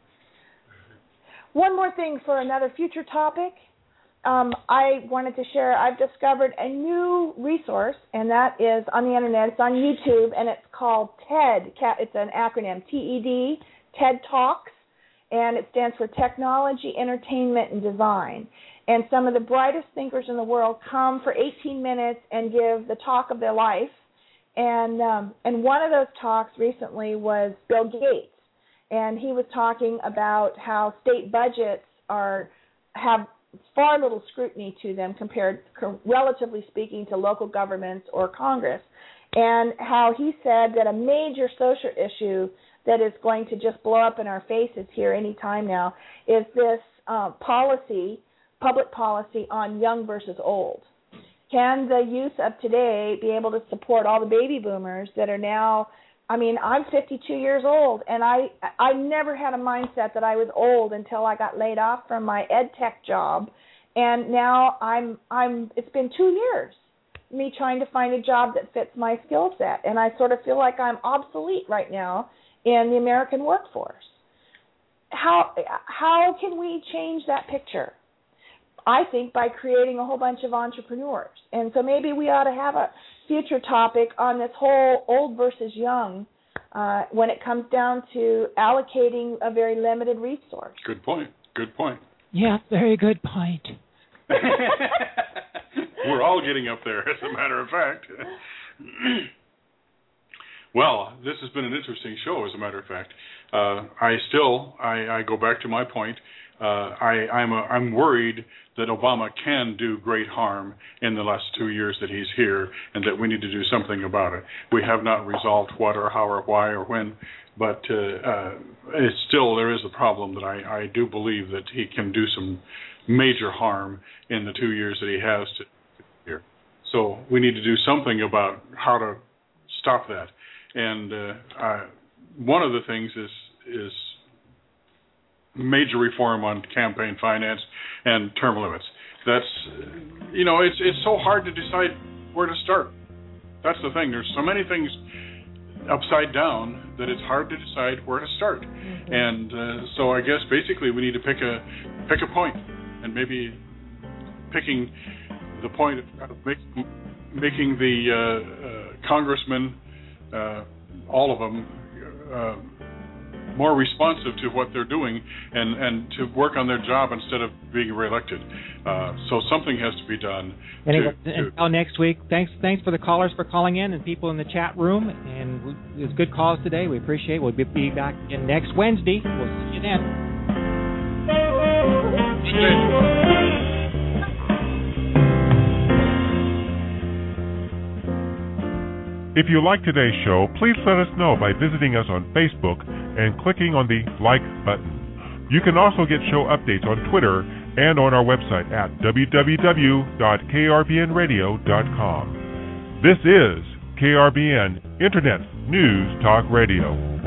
One more thing for another future topic. I wanted to share, I've discovered a new resource, and that is on the Internet. It's on YouTube, and it's called TED. It's an acronym, TED, TED Talks, and it stands for Technology, Entertainment, and Design. And some of the brightest thinkers in the world come for 18 minutes and give the talk of their life. And one of those talks recently was Bill Gates. And he was talking about how state budgets have far little scrutiny to them compared, relatively speaking, to local governments or Congress. And how he said that a major social issue that is going to just blow up in our faces here any time now is this public policy on young versus old. Can the youth of today be able to support all the baby boomers that are now, I mean, I'm 52 years old, and I never had a mindset that I was old until I got laid off from my ed tech job, and now it's been 2 years, me trying to find a job that fits my skill set, and I sort of feel like I'm obsolete right now in the American workforce. How can we change that picture? I think by creating a whole bunch of entrepreneurs. And so maybe we ought to have a future topic on this whole old versus young when it comes down to allocating a very limited resource. Good point. Yeah, very good point. We're all getting up there, as a matter of fact. Well, this has been an interesting show, as a matter of fact. I go back to my point. I'm worried that Obama can do great harm in the last 2 years that he's here, and that we need to do something about it. We have not resolved what or how or why or when, but it's still, there is a problem that I do believe that he can do some major harm in the 2 years that he has to here. So we need to do something about how to stop that. And one of the things is major reform on campaign finance and term limits. That's, it's so hard to decide where to start. That's the thing. There's so many things upside down that it's hard to decide where to start. Mm-hmm. And so I guess basically we need to pick a point, and maybe picking the point of making the congressmen, all of them, more responsive to what they're doing and to work on their job instead of being reelected. So something has to be done. Anyway, until next week, thanks for the callers for calling in and people in the chat room. And it was good calls today. We appreciate it. We'll be back again next Wednesday. We'll see you then. If you like today's show, please let us know by visiting us on Facebook and clicking on the like button. You can also get show updates on Twitter and on our website at www.krbnradio.com. This is KRBN Internet News Talk Radio.